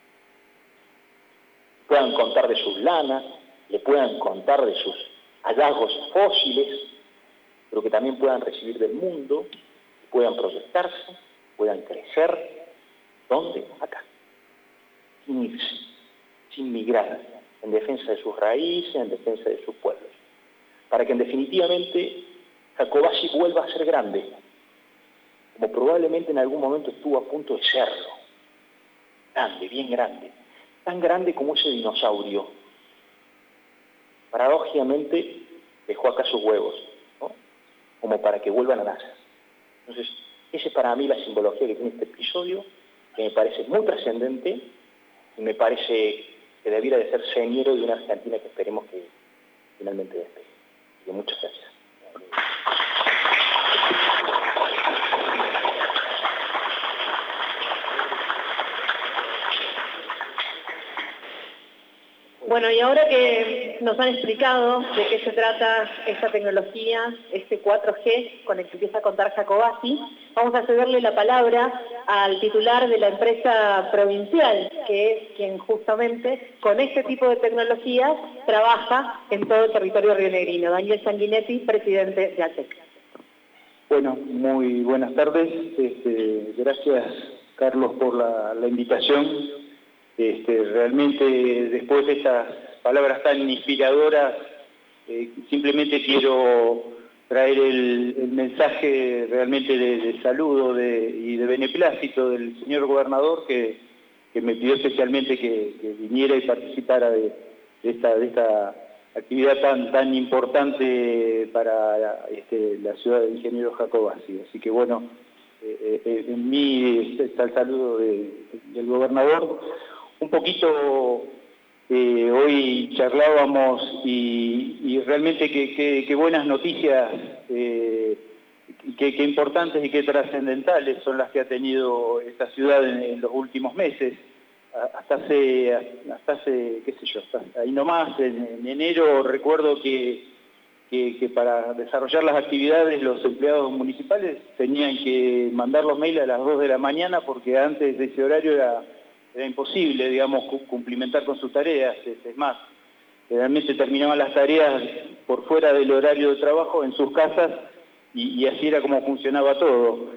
Puedan contar de sus lanas, le puedan contar de sus hallazgos fósiles, pero que también puedan recibir del mundo, puedan proyectarse, puedan crecer. ¿Dónde? Acá. Sin irse, sin migrar, en defensa de sus raíces, en defensa de sus pueblos. Para que en definitivamente Jacobasi vuelva a ser grande, como probablemente en algún momento estuvo a punto de serlo. Grande, bien grande. Tan grande como ese dinosaurio. Paradójicamente dejó acá sus huevos, ¿no? Como para que vuelvan a nacer. Entonces, esa es para mí la simbología que tiene este episodio, que me parece muy trascendente y me parece que debiera de ser señero de una Argentina que esperemos que finalmente despegue. Y muchas gracias. Bueno, y ahora que nos han explicado de qué se trata esta tecnología, este cuatro G con el que empieza a contar Jacobasi, vamos a cederle la palabra al titular de la empresa provincial, que es quien justamente con este tipo de tecnologías trabaja en todo el territorio rionegrino. Daniel Sanguinetti, presidente de A T E C. Bueno, muy buenas tardes. Este, gracias, Carlos, por la, la invitación. Este, realmente, después de estas palabras tan inspiradoras, eh, simplemente quiero traer el, el mensaje realmente de, de saludo de, y de beneplácito del señor gobernador, que, que me pidió especialmente que, que viniera y participara de, de, esta, de esta actividad tan, tan importante para este, la ciudad de Ingeniero Jacobasi. Así que bueno, eh, eh, en mí está el saludo de, del gobernador. Un poquito eh, hoy charlábamos y, y realmente qué buenas noticias, eh, qué importantes y qué trascendentales son las que ha tenido esta ciudad en, en los últimos meses. Hasta hace, hasta hace, qué sé yo, hasta ahí nomás, en, en enero recuerdo que, que, que para desarrollar las actividades los empleados municipales tenían que mandar los mails a las dos de la mañana porque antes de ese horario era... Era imposible, digamos, cumplimentar con sus tareas. Es más, realmente terminaban las tareas por fuera del horario de trabajo en sus casas y, y así era como funcionaba todo.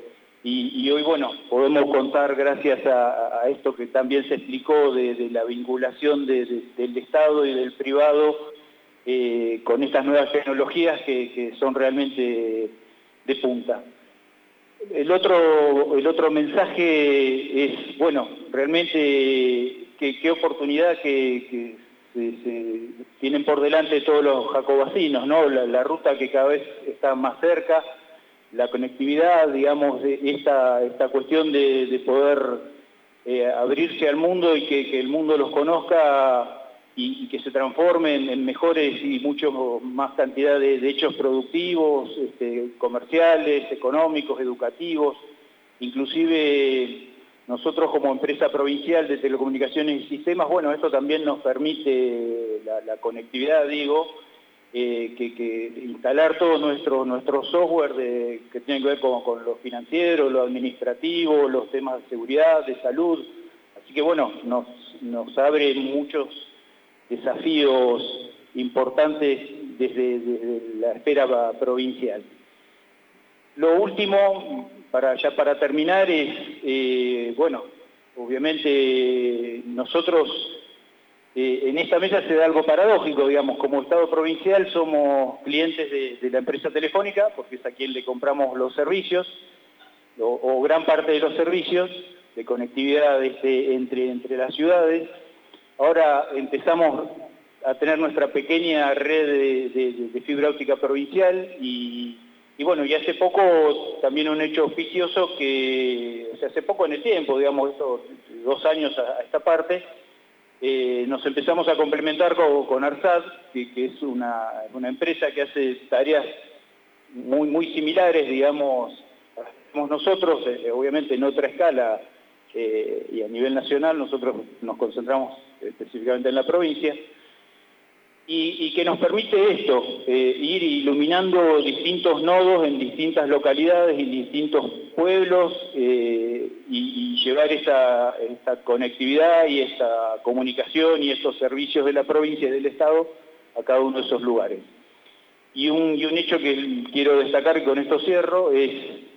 Y, y hoy, bueno, podemos contar, gracias a, a esto que también se explicó, de, de la vinculación de, de, del Estado y del privado eh, con estas nuevas tecnologías que, que son realmente de punta. El otro, el otro mensaje es, bueno, realmente qué, qué oportunidad que, que se, se tienen por delante todos los jacobacinos, ¿no? La, la ruta que cada vez está más cerca, la conectividad, digamos, de esta, esta cuestión de, de poder eh, abrirse al mundo y que, que el mundo los conozca y, y que se transformen en mejores y mucho más cantidad de, de hechos productivos, este, comerciales, económicos, educativos. Inclusive nosotros como empresa provincial de telecomunicaciones y sistemas, bueno, esto también nos permite la, la conectividad, digo, eh, que, que instalar todo nuestro, nuestro software de, que tiene que ver con, con lo financiero, lo administrativo, los temas de seguridad, de salud. Así que bueno, nos, nos abre muchos desafíos importantes desde, desde la esfera provincial. Lo último, para ya para terminar, es, eh, bueno, obviamente nosotros eh, en esta mesa se da algo paradójico, digamos, como Estado provincial somos clientes de, de la empresa telefónica, porque es a quien le compramos los servicios, o, o gran parte de los servicios de conectividad este, entre, entre las ciudades. Ahora empezamos a tener nuestra pequeña red de, de, de fibra óptica provincial y, y bueno, y hace poco también un hecho oficioso que, o sea, hace poco en el tiempo, digamos, estos dos años a, a esta parte, eh, nos empezamos a complementar con, con ARSAT, que, que es una, una empresa que hace tareas muy, muy similares, digamos, hacemos nosotros, eh, obviamente en otra escala, eh, y a nivel nacional, nosotros nos concentramos específicamente en la provincia, y, y que nos permite esto, eh, ir iluminando distintos nodos en distintas localidades, en distintos pueblos, eh, y, y llevar esta, esta conectividad y esta comunicación y estos servicios de la provincia y del Estado a cada uno de esos lugares. Y un, y un hecho que quiero destacar, y con esto cierro, es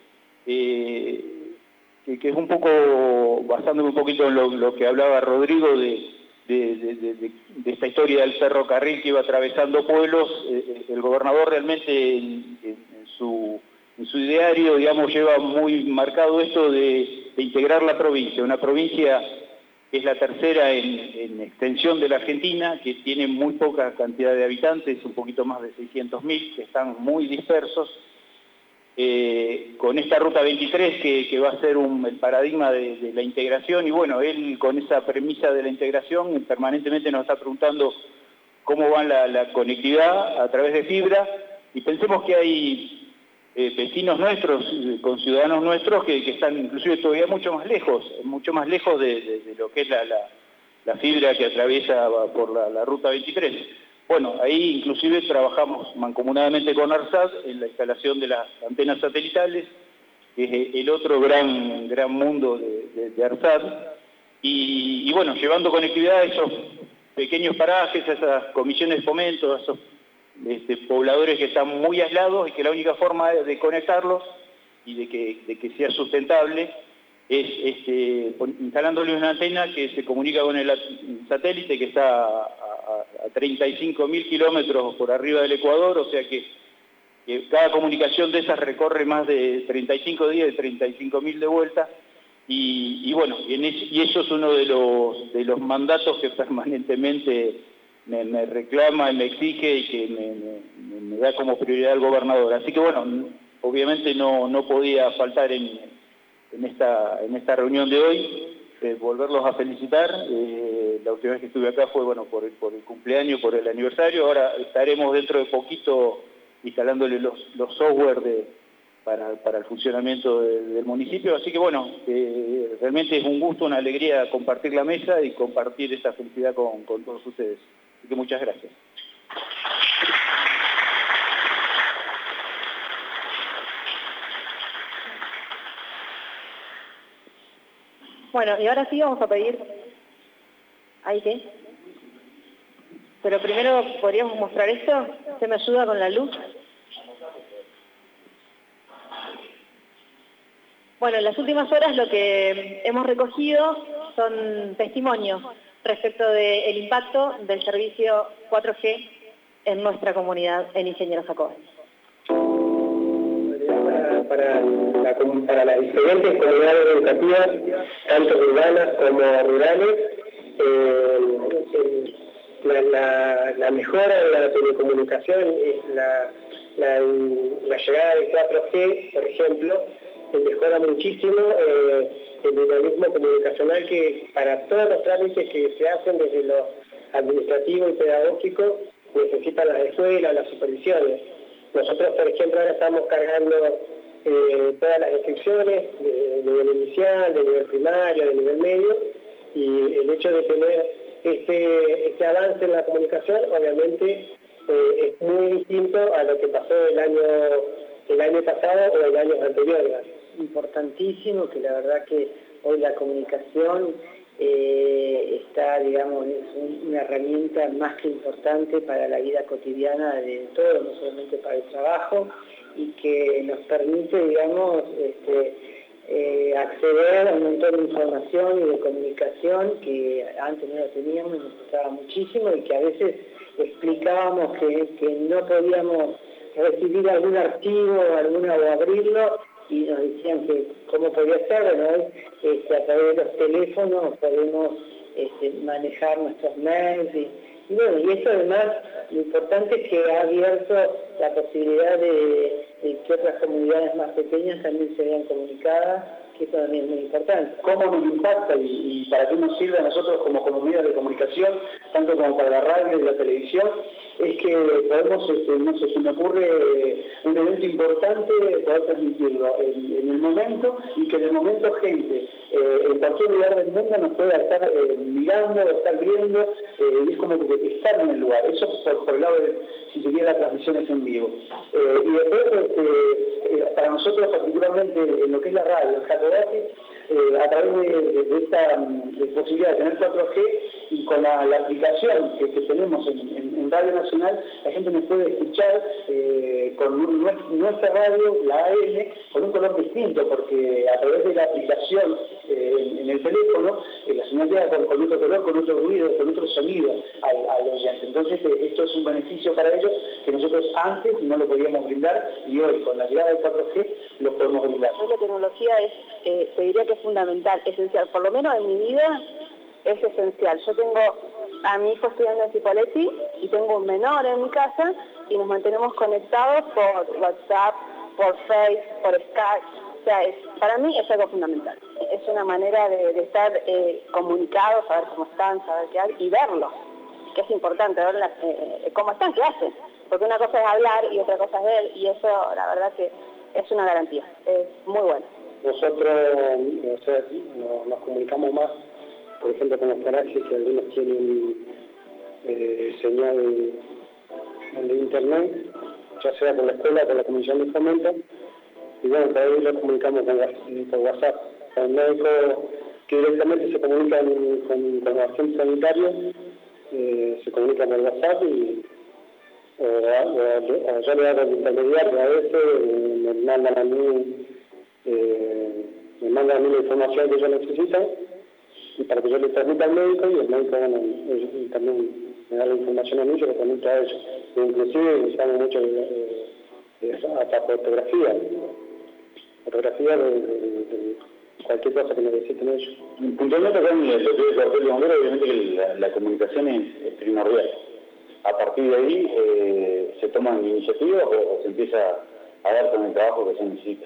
eh, que, que es un poco, basándome un poquito en lo, lo que hablaba Rodrigo de De, de, de, de esta historia del ferrocarril que iba atravesando pueblos, eh, el gobernador realmente en, en, en, su, en su ideario, digamos, lleva muy marcado esto de, de integrar la provincia, una provincia que es la tercera en, en extensión de la Argentina, que tiene muy poca cantidad de habitantes, un poquito más de seiscientos mil, que están muy dispersos. Eh, con esta ruta veintitrés que, que va a ser un, el paradigma de, de la integración, y bueno, él con esa premisa de la integración permanentemente nos está preguntando cómo va la, la conectividad a través de fibra, y pensemos que hay eh, vecinos nuestros, con ciudadanos nuestros que, que están inclusive todavía mucho más lejos, mucho más lejos de, de, de lo que es la, la, la fibra que atraviesa por la, la ruta veintitrés. Bueno, ahí inclusive trabajamos mancomunadamente con ARSAT en la instalación de las antenas satelitales, que es el otro gran, gran mundo de, de, de ARSAT, y, y bueno, llevando conectividad a esos pequeños parajes, a esas comisiones de fomento, a esos este, pobladores que están muy aislados y que la única forma de conectarlos y de que, de que sea sustentable es este, instalándole una antena que se comunica con el satélite que está a, a, a treinta y cinco mil kilómetros por arriba del Ecuador, o sea que, que cada comunicación de esas recorre más de treinta y cinco días, de treinta y cinco mil de vuelta, y, y bueno, y, en es, y eso es uno de los, de los mandatos que permanentemente me, me reclama y me exige y que me, me, me da como prioridad el gobernador. Así que bueno, obviamente no, no podía faltar en En esta, en esta reunión de hoy, eh, volverlos a felicitar. Eh, la última vez que estuve acá fue bueno por el, por el cumpleaños, por el aniversario. Ahora estaremos dentro de poquito instalándole los, los software de, para, para el funcionamiento de, del municipio. Así que bueno, eh, realmente es un gusto, una alegría compartir la mesa y compartir esta felicidad con, con todos ustedes. Así que muchas gracias. Bueno, y ahora sí vamos a pedir... ¿Ahí qué? Pero primero podríamos mostrar esto. ¿Usted me ayuda con la luz? Bueno, en las últimas horas lo que hemos recogido son testimonios respecto del impacto del servicio cuatro G en nuestra comunidad en Ingeniero Jacobasi. Para, para, la, para las diferentes comunidades educativas, tanto urbanas como rurales, eh, eh, la, la, la mejora de la telecomunicación es la, la, la llegada del cuatro G, por ejemplo, que mejora muchísimo eh, el dinamismo comunicacional que para todos los trámites que se hacen desde lo administrativo y pedagógico necesitan las escuelas, las supervisiones. Nosotros, por ejemplo, ahora estamos cargando eh, todas las inscripciones de, de nivel inicial, de nivel primario, de nivel medio, y el hecho de tener este, este avance en la comunicación, obviamente, eh, es muy distinto a lo que pasó el año, el año pasado o el año anterior. Importantísimo, que la verdad que hoy la comunicación eh, está, digamos, es un, una herramienta más que importante para la vida cotidiana de todos, no solamente para el trabajo, y que nos permite, digamos, este, eh, acceder a un montón de información y de comunicación que antes no lo teníamos y nos costaba muchísimo, y que a veces explicábamos que, que no podíamos recibir algún archivo alguna, o abrirlo, y nos decían que cómo podía ser, ¿no? Este, a través de los teléfonos podemos este, manejar nuestros mails, y, y bueno, y eso además, lo importante es que ha abierto la posibilidad de, de que otras comunidades más pequeñas también se vean comunicadas, que eso también es muy importante. ¿Cómo nos impacta y, y para qué nos sirve a nosotros como comunidad de comunicación, tanto como para la radio y la televisión? Es que podemos, este, no sé, si me ocurre un evento importante, poder transmitirlo en, en el momento, y que en el momento gente eh, en cualquier lugar del mundo nos pueda estar eh, mirando, estar viendo, eh, y es como que estar en el lugar. Eso por, por el lado de, si se quiere, las transmisiones en vivo. Eh, y después, este, eh, para nosotros particularmente en lo que es la radio, el Jacobasi, eh, a través de, de, de esta de posibilidad de tener cuatro G, y con la, la aplicación que, que tenemos en, en, en Radio Nacional, la gente nos puede escuchar eh, con nuestra radio, la A M, con un color distinto, porque a través de la aplicación eh, en, en el teléfono, eh, la señal llega con, con otro color, con otro ruido, con otro sonido al, al oyente. Entonces, eh, esto es un beneficio para ellos que nosotros antes no lo podíamos brindar, y hoy, con la llegada del cuatro G, lo podemos brindar. La tecnología es, eh, te diría que es fundamental, esencial, por lo menos en mi vida es esencial. Yo tengo a mi hijo estudiando en Cipolletti y tengo un menor en mi casa, y nos mantenemos conectados por WhatsApp, por Face, por Skype. O sea, es, para mí es algo fundamental. Es una manera de, de estar eh, comunicados, saber cómo están, saber qué hay, y verlos, que es importante, ver la, eh, cómo están, qué hacen. Porque una cosa es hablar y otra cosa es ver, y eso la verdad que es una garantía, es muy bueno. Nosotros o sea, nos, nos comunicamos más, por ejemplo, con los parajes, que algunos tienen eh, señal de internet, ya sea con la escuela, con la comisión de fomento, y bueno, cada vez nos comunicamos con, con WhatsApp. Con médicos que directamente se comunican con, con los agentes sanitarios, eh, se comunican por WhatsApp, y o, o, o yo le hago el intermediario, a veces eh, me mandan a mí eh, me mandan a mí la información que ellos necesitan, y para que yo le transmita al médico, y el médico, bueno, y también me da la información a mí, yo le transmito a ellos. E inclusive usamos mucho eh, eh, hasta fotografía, fotografía de, de, de cualquier cosa que necesiten ellos. Puntualmente con el doctor Cuartel Bombero, obviamente que la, la comunicación es, es primordial. A partir de ahí eh, se toman iniciativas o, o se empieza a dar con el trabajo que se necesita.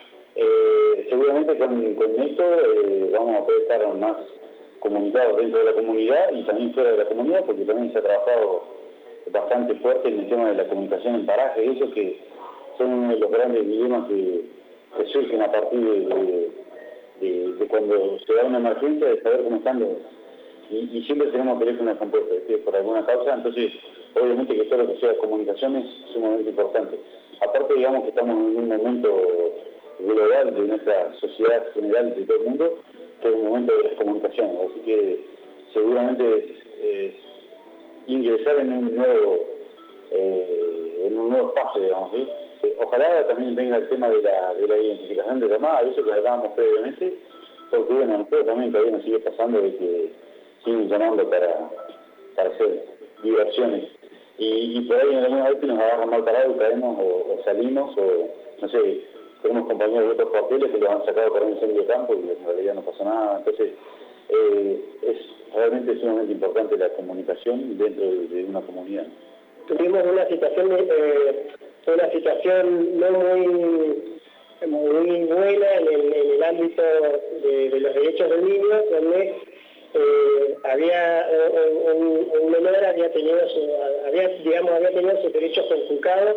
Eh, seguramente con, con esto eh, vamos a poder estar más comunicados dentro de la comunidad y también fuera de la comunidad, porque también se ha trabajado bastante fuerte en el tema de la comunicación en paraje, eso que son uno de los grandes dilemas que, que surgen a partir de, de, de, de cuando se da una emergencia, de saber cómo están los... Y, y siempre tenemos teléfonos compuestos, ¿sí? Por alguna causa, entonces obviamente que todo lo que sea comunicación es sumamente importante. Aparte, digamos que estamos en un momento global de nuestra sociedad general, de todo el mundo, que es un momento de las comunicaciones, así que seguramente es, es ingresar en un nuevo, eh, en un nuevo espacio, digamos, ¿sí? Ojalá también venga el tema de la, de la identificación de llamadas, eso que hablábamos previamente, porque bueno, nosotros también todavía nos sigue pasando de que siguen llamando para, para hacer diversiones. Y, y por ahí en alguna vez nos agarran mal parados y caemos o, o salimos, o no sé, tenemos compañeros de otros cuarteles que lo han sacado por un incendio de campo y en realidad no pasa nada. Entonces, eh, es realmente sumamente importante la comunicación dentro de, de una comunidad. Tuvimos una situación, eh, una situación no muy, muy buena en el, en el ámbito de, de los derechos del niño, donde eh, había un, un, un menor había tenido su, había, digamos, había tenido sus derechos conculcados,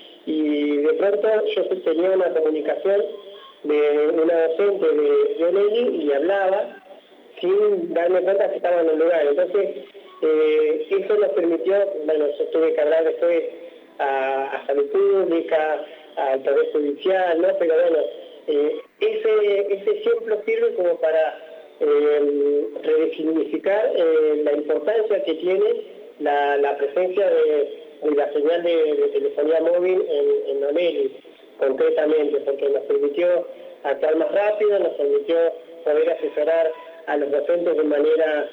y de pronto yo tenía una comunicación de una docente de, de Onelli y hablaba sin darme cuenta que estaba en el lugar. Entonces, eh, eso nos permitió, bueno, yo tuve que hablar después a, a Salud Pública, al Poder Judicial, ¿no? Pero bueno, eh, ese, ese ejemplo sirve como para eh, resignificar eh, la importancia que tiene la, la presencia de, de la señal de, de telefonía móvil en, en Onelli, concretamente, porque nos permitió actuar más rápido, nos permitió poder asesorar a los docentes de manera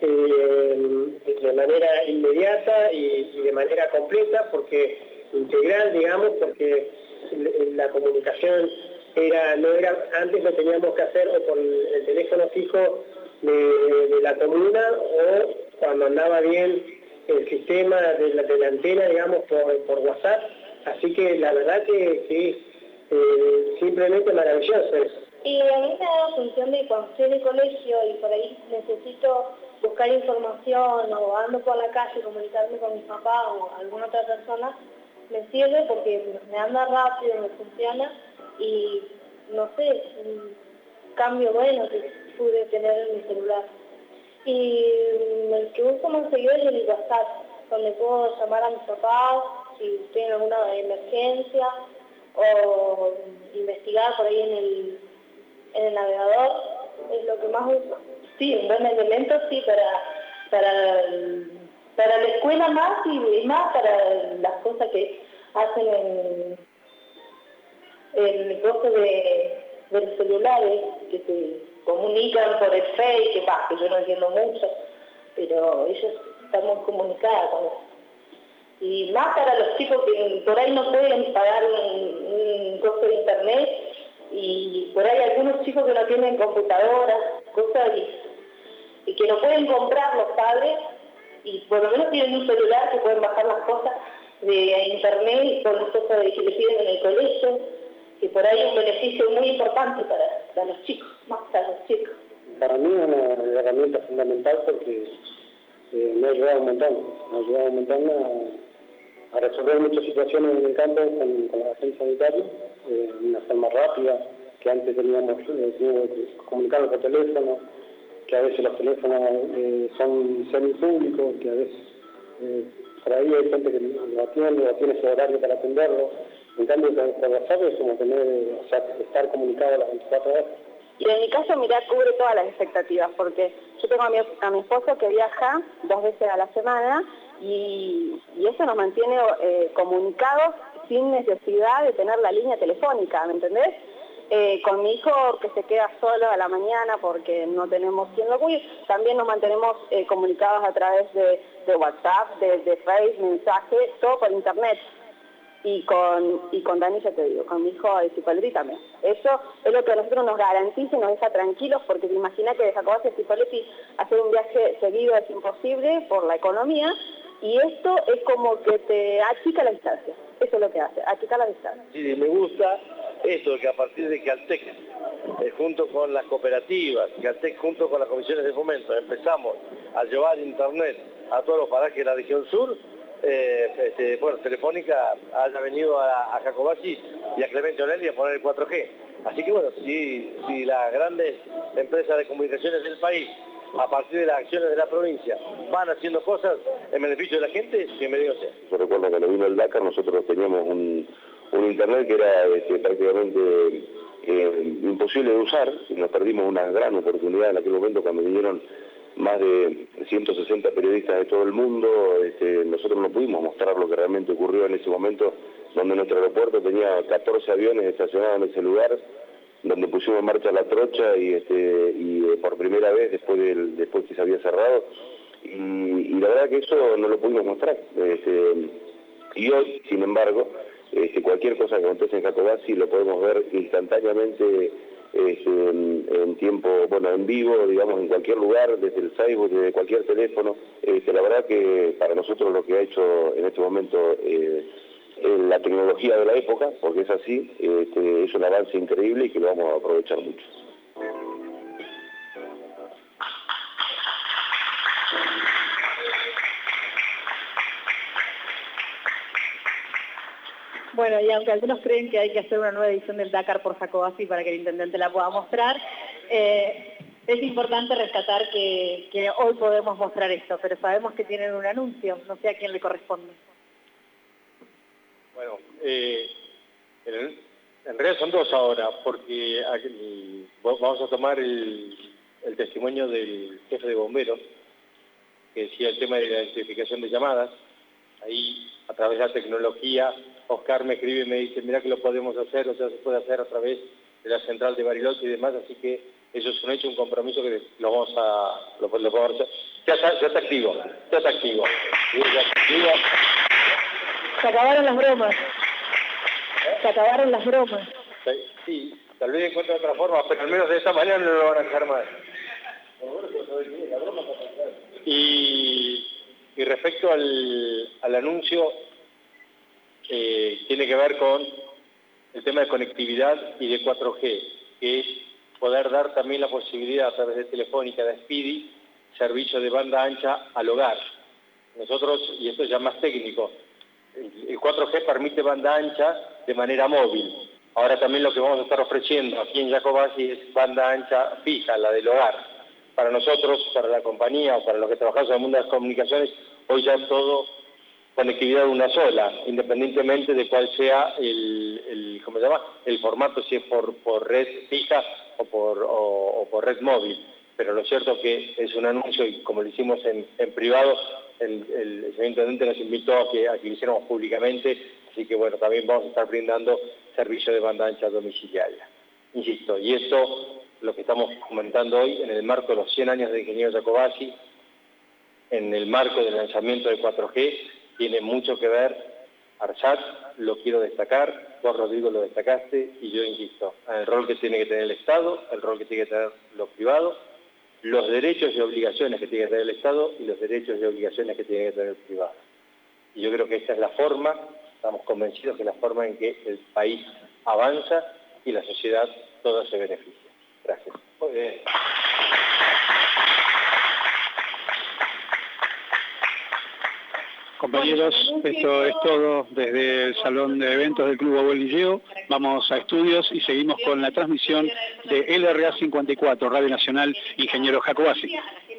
eh, de manera inmediata y, y de manera completa, porque integral, digamos, porque la comunicación era no era antes lo teníamos que hacer o por el teléfono fijo de, de la comuna, o cuando andaba bien el sistema de la, de la antena, digamos, por, por WhatsApp. Así que la verdad que, que es eh, simplemente maravilloso eso. Y a mí me ha dado función de cuando estoy en el colegio y por ahí necesito buscar información o ando por la calle, comunicarme con mi papá o alguna otra persona, me sirve porque me anda rápido, me funciona y no sé, un cambio bueno que pude tener en mi celular. Y el que uso más seguido es el WhatsApp, donde puedo llamar a mis papás si tienen alguna emergencia o investigar por ahí en el en el navegador, es lo que más uso. Sí, un buen elemento, sí, para, para, para la escuela más y más para las cosas que hacen en, en el costo de, de los celulares, que se comunican por el Face, que, bah, que yo no entiendo mucho, pero ellos están muy comunicados con eso. Y más para los chicos que por ahí no pueden pagar un, un costo de internet, y por ahí algunos chicos que no tienen computadoras, cosas y, y que no pueden comprar los padres, y por lo menos tienen un celular que pueden bajar las cosas de internet y con las cosas de, que le piden en el colegio, que por ahí es un beneficio muy importante para, para los chicos, más para los chicos. Para mí es una herramienta fundamental porque eh, me ha ayudado un montón, me ha ayudado un montón a, a resolver muchas situaciones en el campo con, con la agente sanitaria, de eh, una forma rápida, que antes teníamos, eh, teníamos que comunicarnos por teléfono, que a veces los teléfonos eh, son semipúblicos, que a veces eh, por ahí hay gente que lo atiende o tiene su horario para atenderlo. En cambio, con, con WhatsApp es como tener, o sea, estar comunicado a las veinticuatro horas. Y en mi caso, mirá, cubre todas las expectativas, porque yo tengo a mi, a mi esposo que viaja dos veces a la semana y, y eso nos mantiene eh, comunicados sin necesidad de tener la línea telefónica, ¿me entendés? Eh, con mi hijo que se queda solo a la mañana porque no tenemos quien lo cuide, también nos mantenemos eh, comunicados a través de, de WhatsApp, de, de Facebook, mensajes, todo por internet. Y con, y con Dani, ya te digo, con mi hijo de Cipolletti también. Eso es lo que a nosotros nos garantiza y nos deja tranquilos, porque te imaginas que de Jacobacci a Cipolletti hacer un viaje seguido es imposible por la economía, y esto es como que te achica la distancia. Eso es lo que hace, achicar la distancia. Sí, me gusta esto, que a partir de Caltech, eh, junto con las cooperativas, Caltech junto con las comisiones de fomento, empezamos a llevar internet a todos los parajes de la región sur. Eh, este, bueno, Telefónica haya venido a, a Jacobacci y a Clemente Onelli a poner el cuatro G. Así que bueno, si, si las grandes empresas de comunicaciones del país, a partir de las acciones de la provincia, van haciendo cosas en beneficio de la gente, bienvenido sea. Yo recuerdo que cuando vino el Dakar nosotros teníamos un, un internet que era este, prácticamente eh, imposible de usar, y nos perdimos una gran oportunidad en aquel momento cuando vinieron más de ciento sesenta periodistas de todo el mundo. Este, nosotros no pudimos mostrar lo que realmente ocurrió en ese momento, donde nuestro aeropuerto tenía catorce aviones estacionados en ese lugar, donde pusimos en marcha la trocha y, este, y eh, por primera vez después, del, después que se había cerrado, y, y la verdad que eso no lo pudimos mostrar. Este, y hoy, sin embargo, este, cualquier cosa que acontece en Jacobasi lo podemos ver instantáneamente, este, en, en tiempo, bueno, en vivo, digamos, en cualquier lugar, desde el Facebook, desde cualquier teléfono. Este, la verdad que para nosotros lo que ha hecho en este momento eh, la tecnología de la época, porque es así, este, es un avance increíble y que lo vamos a aprovechar mucho. Bueno, y aunque algunos creen que hay que hacer una nueva edición del Dakar por Jacobasi para que el intendente la pueda mostrar, eh, es importante rescatar que, que hoy podemos mostrar esto, pero sabemos que tienen un anuncio, no sé a quién le corresponde. Bueno, eh, en, en realidad son dos ahora, porque aquí, vamos a tomar el, el testimonio del jefe de bomberos, que decía el tema de la identificación de llamadas. Ahí, a través de la tecnología, Oscar me escribe y me dice, mira que lo podemos hacer, o sea, se puede hacer a través de la central de Bariloche y demás, así que eso es un hecho, un compromiso que lo vamos a... Lo, lo podemos hacer. Ya está, ya está activo, ya está activo. Ya está activo. Se acabaron las bromas. Se acabaron las bromas. Sí, tal vez encuentren otra forma, pero al menos de esta manera no lo van a dejar más. Y, y respecto al, al anuncio, eh, tiene que ver con el tema de conectividad y de cuatro G, que es poder dar también la posibilidad a través de Telefónica, de Speedy, servicio de banda ancha al hogar. Nosotros, y esto es ya más técnico, el cuatro G permite banda ancha de manera móvil. Ahora también lo que vamos a estar ofreciendo aquí en Jacobasi es banda ancha fija, la del hogar. Para nosotros, para la compañía o para los que trabajamos en el mundo de las comunicaciones, hoy ya es todo conectividad de una sola, independientemente de cuál sea el, el, ¿cómo se llama? El formato, si es por, por red fija o por, o, o por red móvil. Pero lo cierto es que es un anuncio y como lo hicimos en, en privado, el, el, el señor intendente nos invitó a que, a que lo hiciéramos públicamente, así que bueno, también vamos a estar brindando servicio de banda ancha domiciliaria. Insisto, y esto, lo que estamos comentando hoy, en el marco de los cien años de Ingeniero Jacobasi, en el marco del lanzamiento de cuatro G, tiene mucho que ver. ARSAT, lo quiero destacar, vos Rodrigo lo destacaste, y yo insisto, el rol que tiene que tener el Estado, el rol que tiene que tener lo privado, los derechos y obligaciones que tiene que tener el Estado y los derechos y obligaciones que tiene que tener el privado. Y yo creo que esta es la forma, estamos convencidos que es la forma en que el país avanza y la sociedad toda se beneficia. Gracias. Muy bien. Compañeros, esto es todo desde el Salón de Eventos del Club Abuelo Lilleo. Vamos a estudios y seguimos con la transmisión de L R A cincuenta y cuatro, Radio Nacional Ingeniero Jacobasi.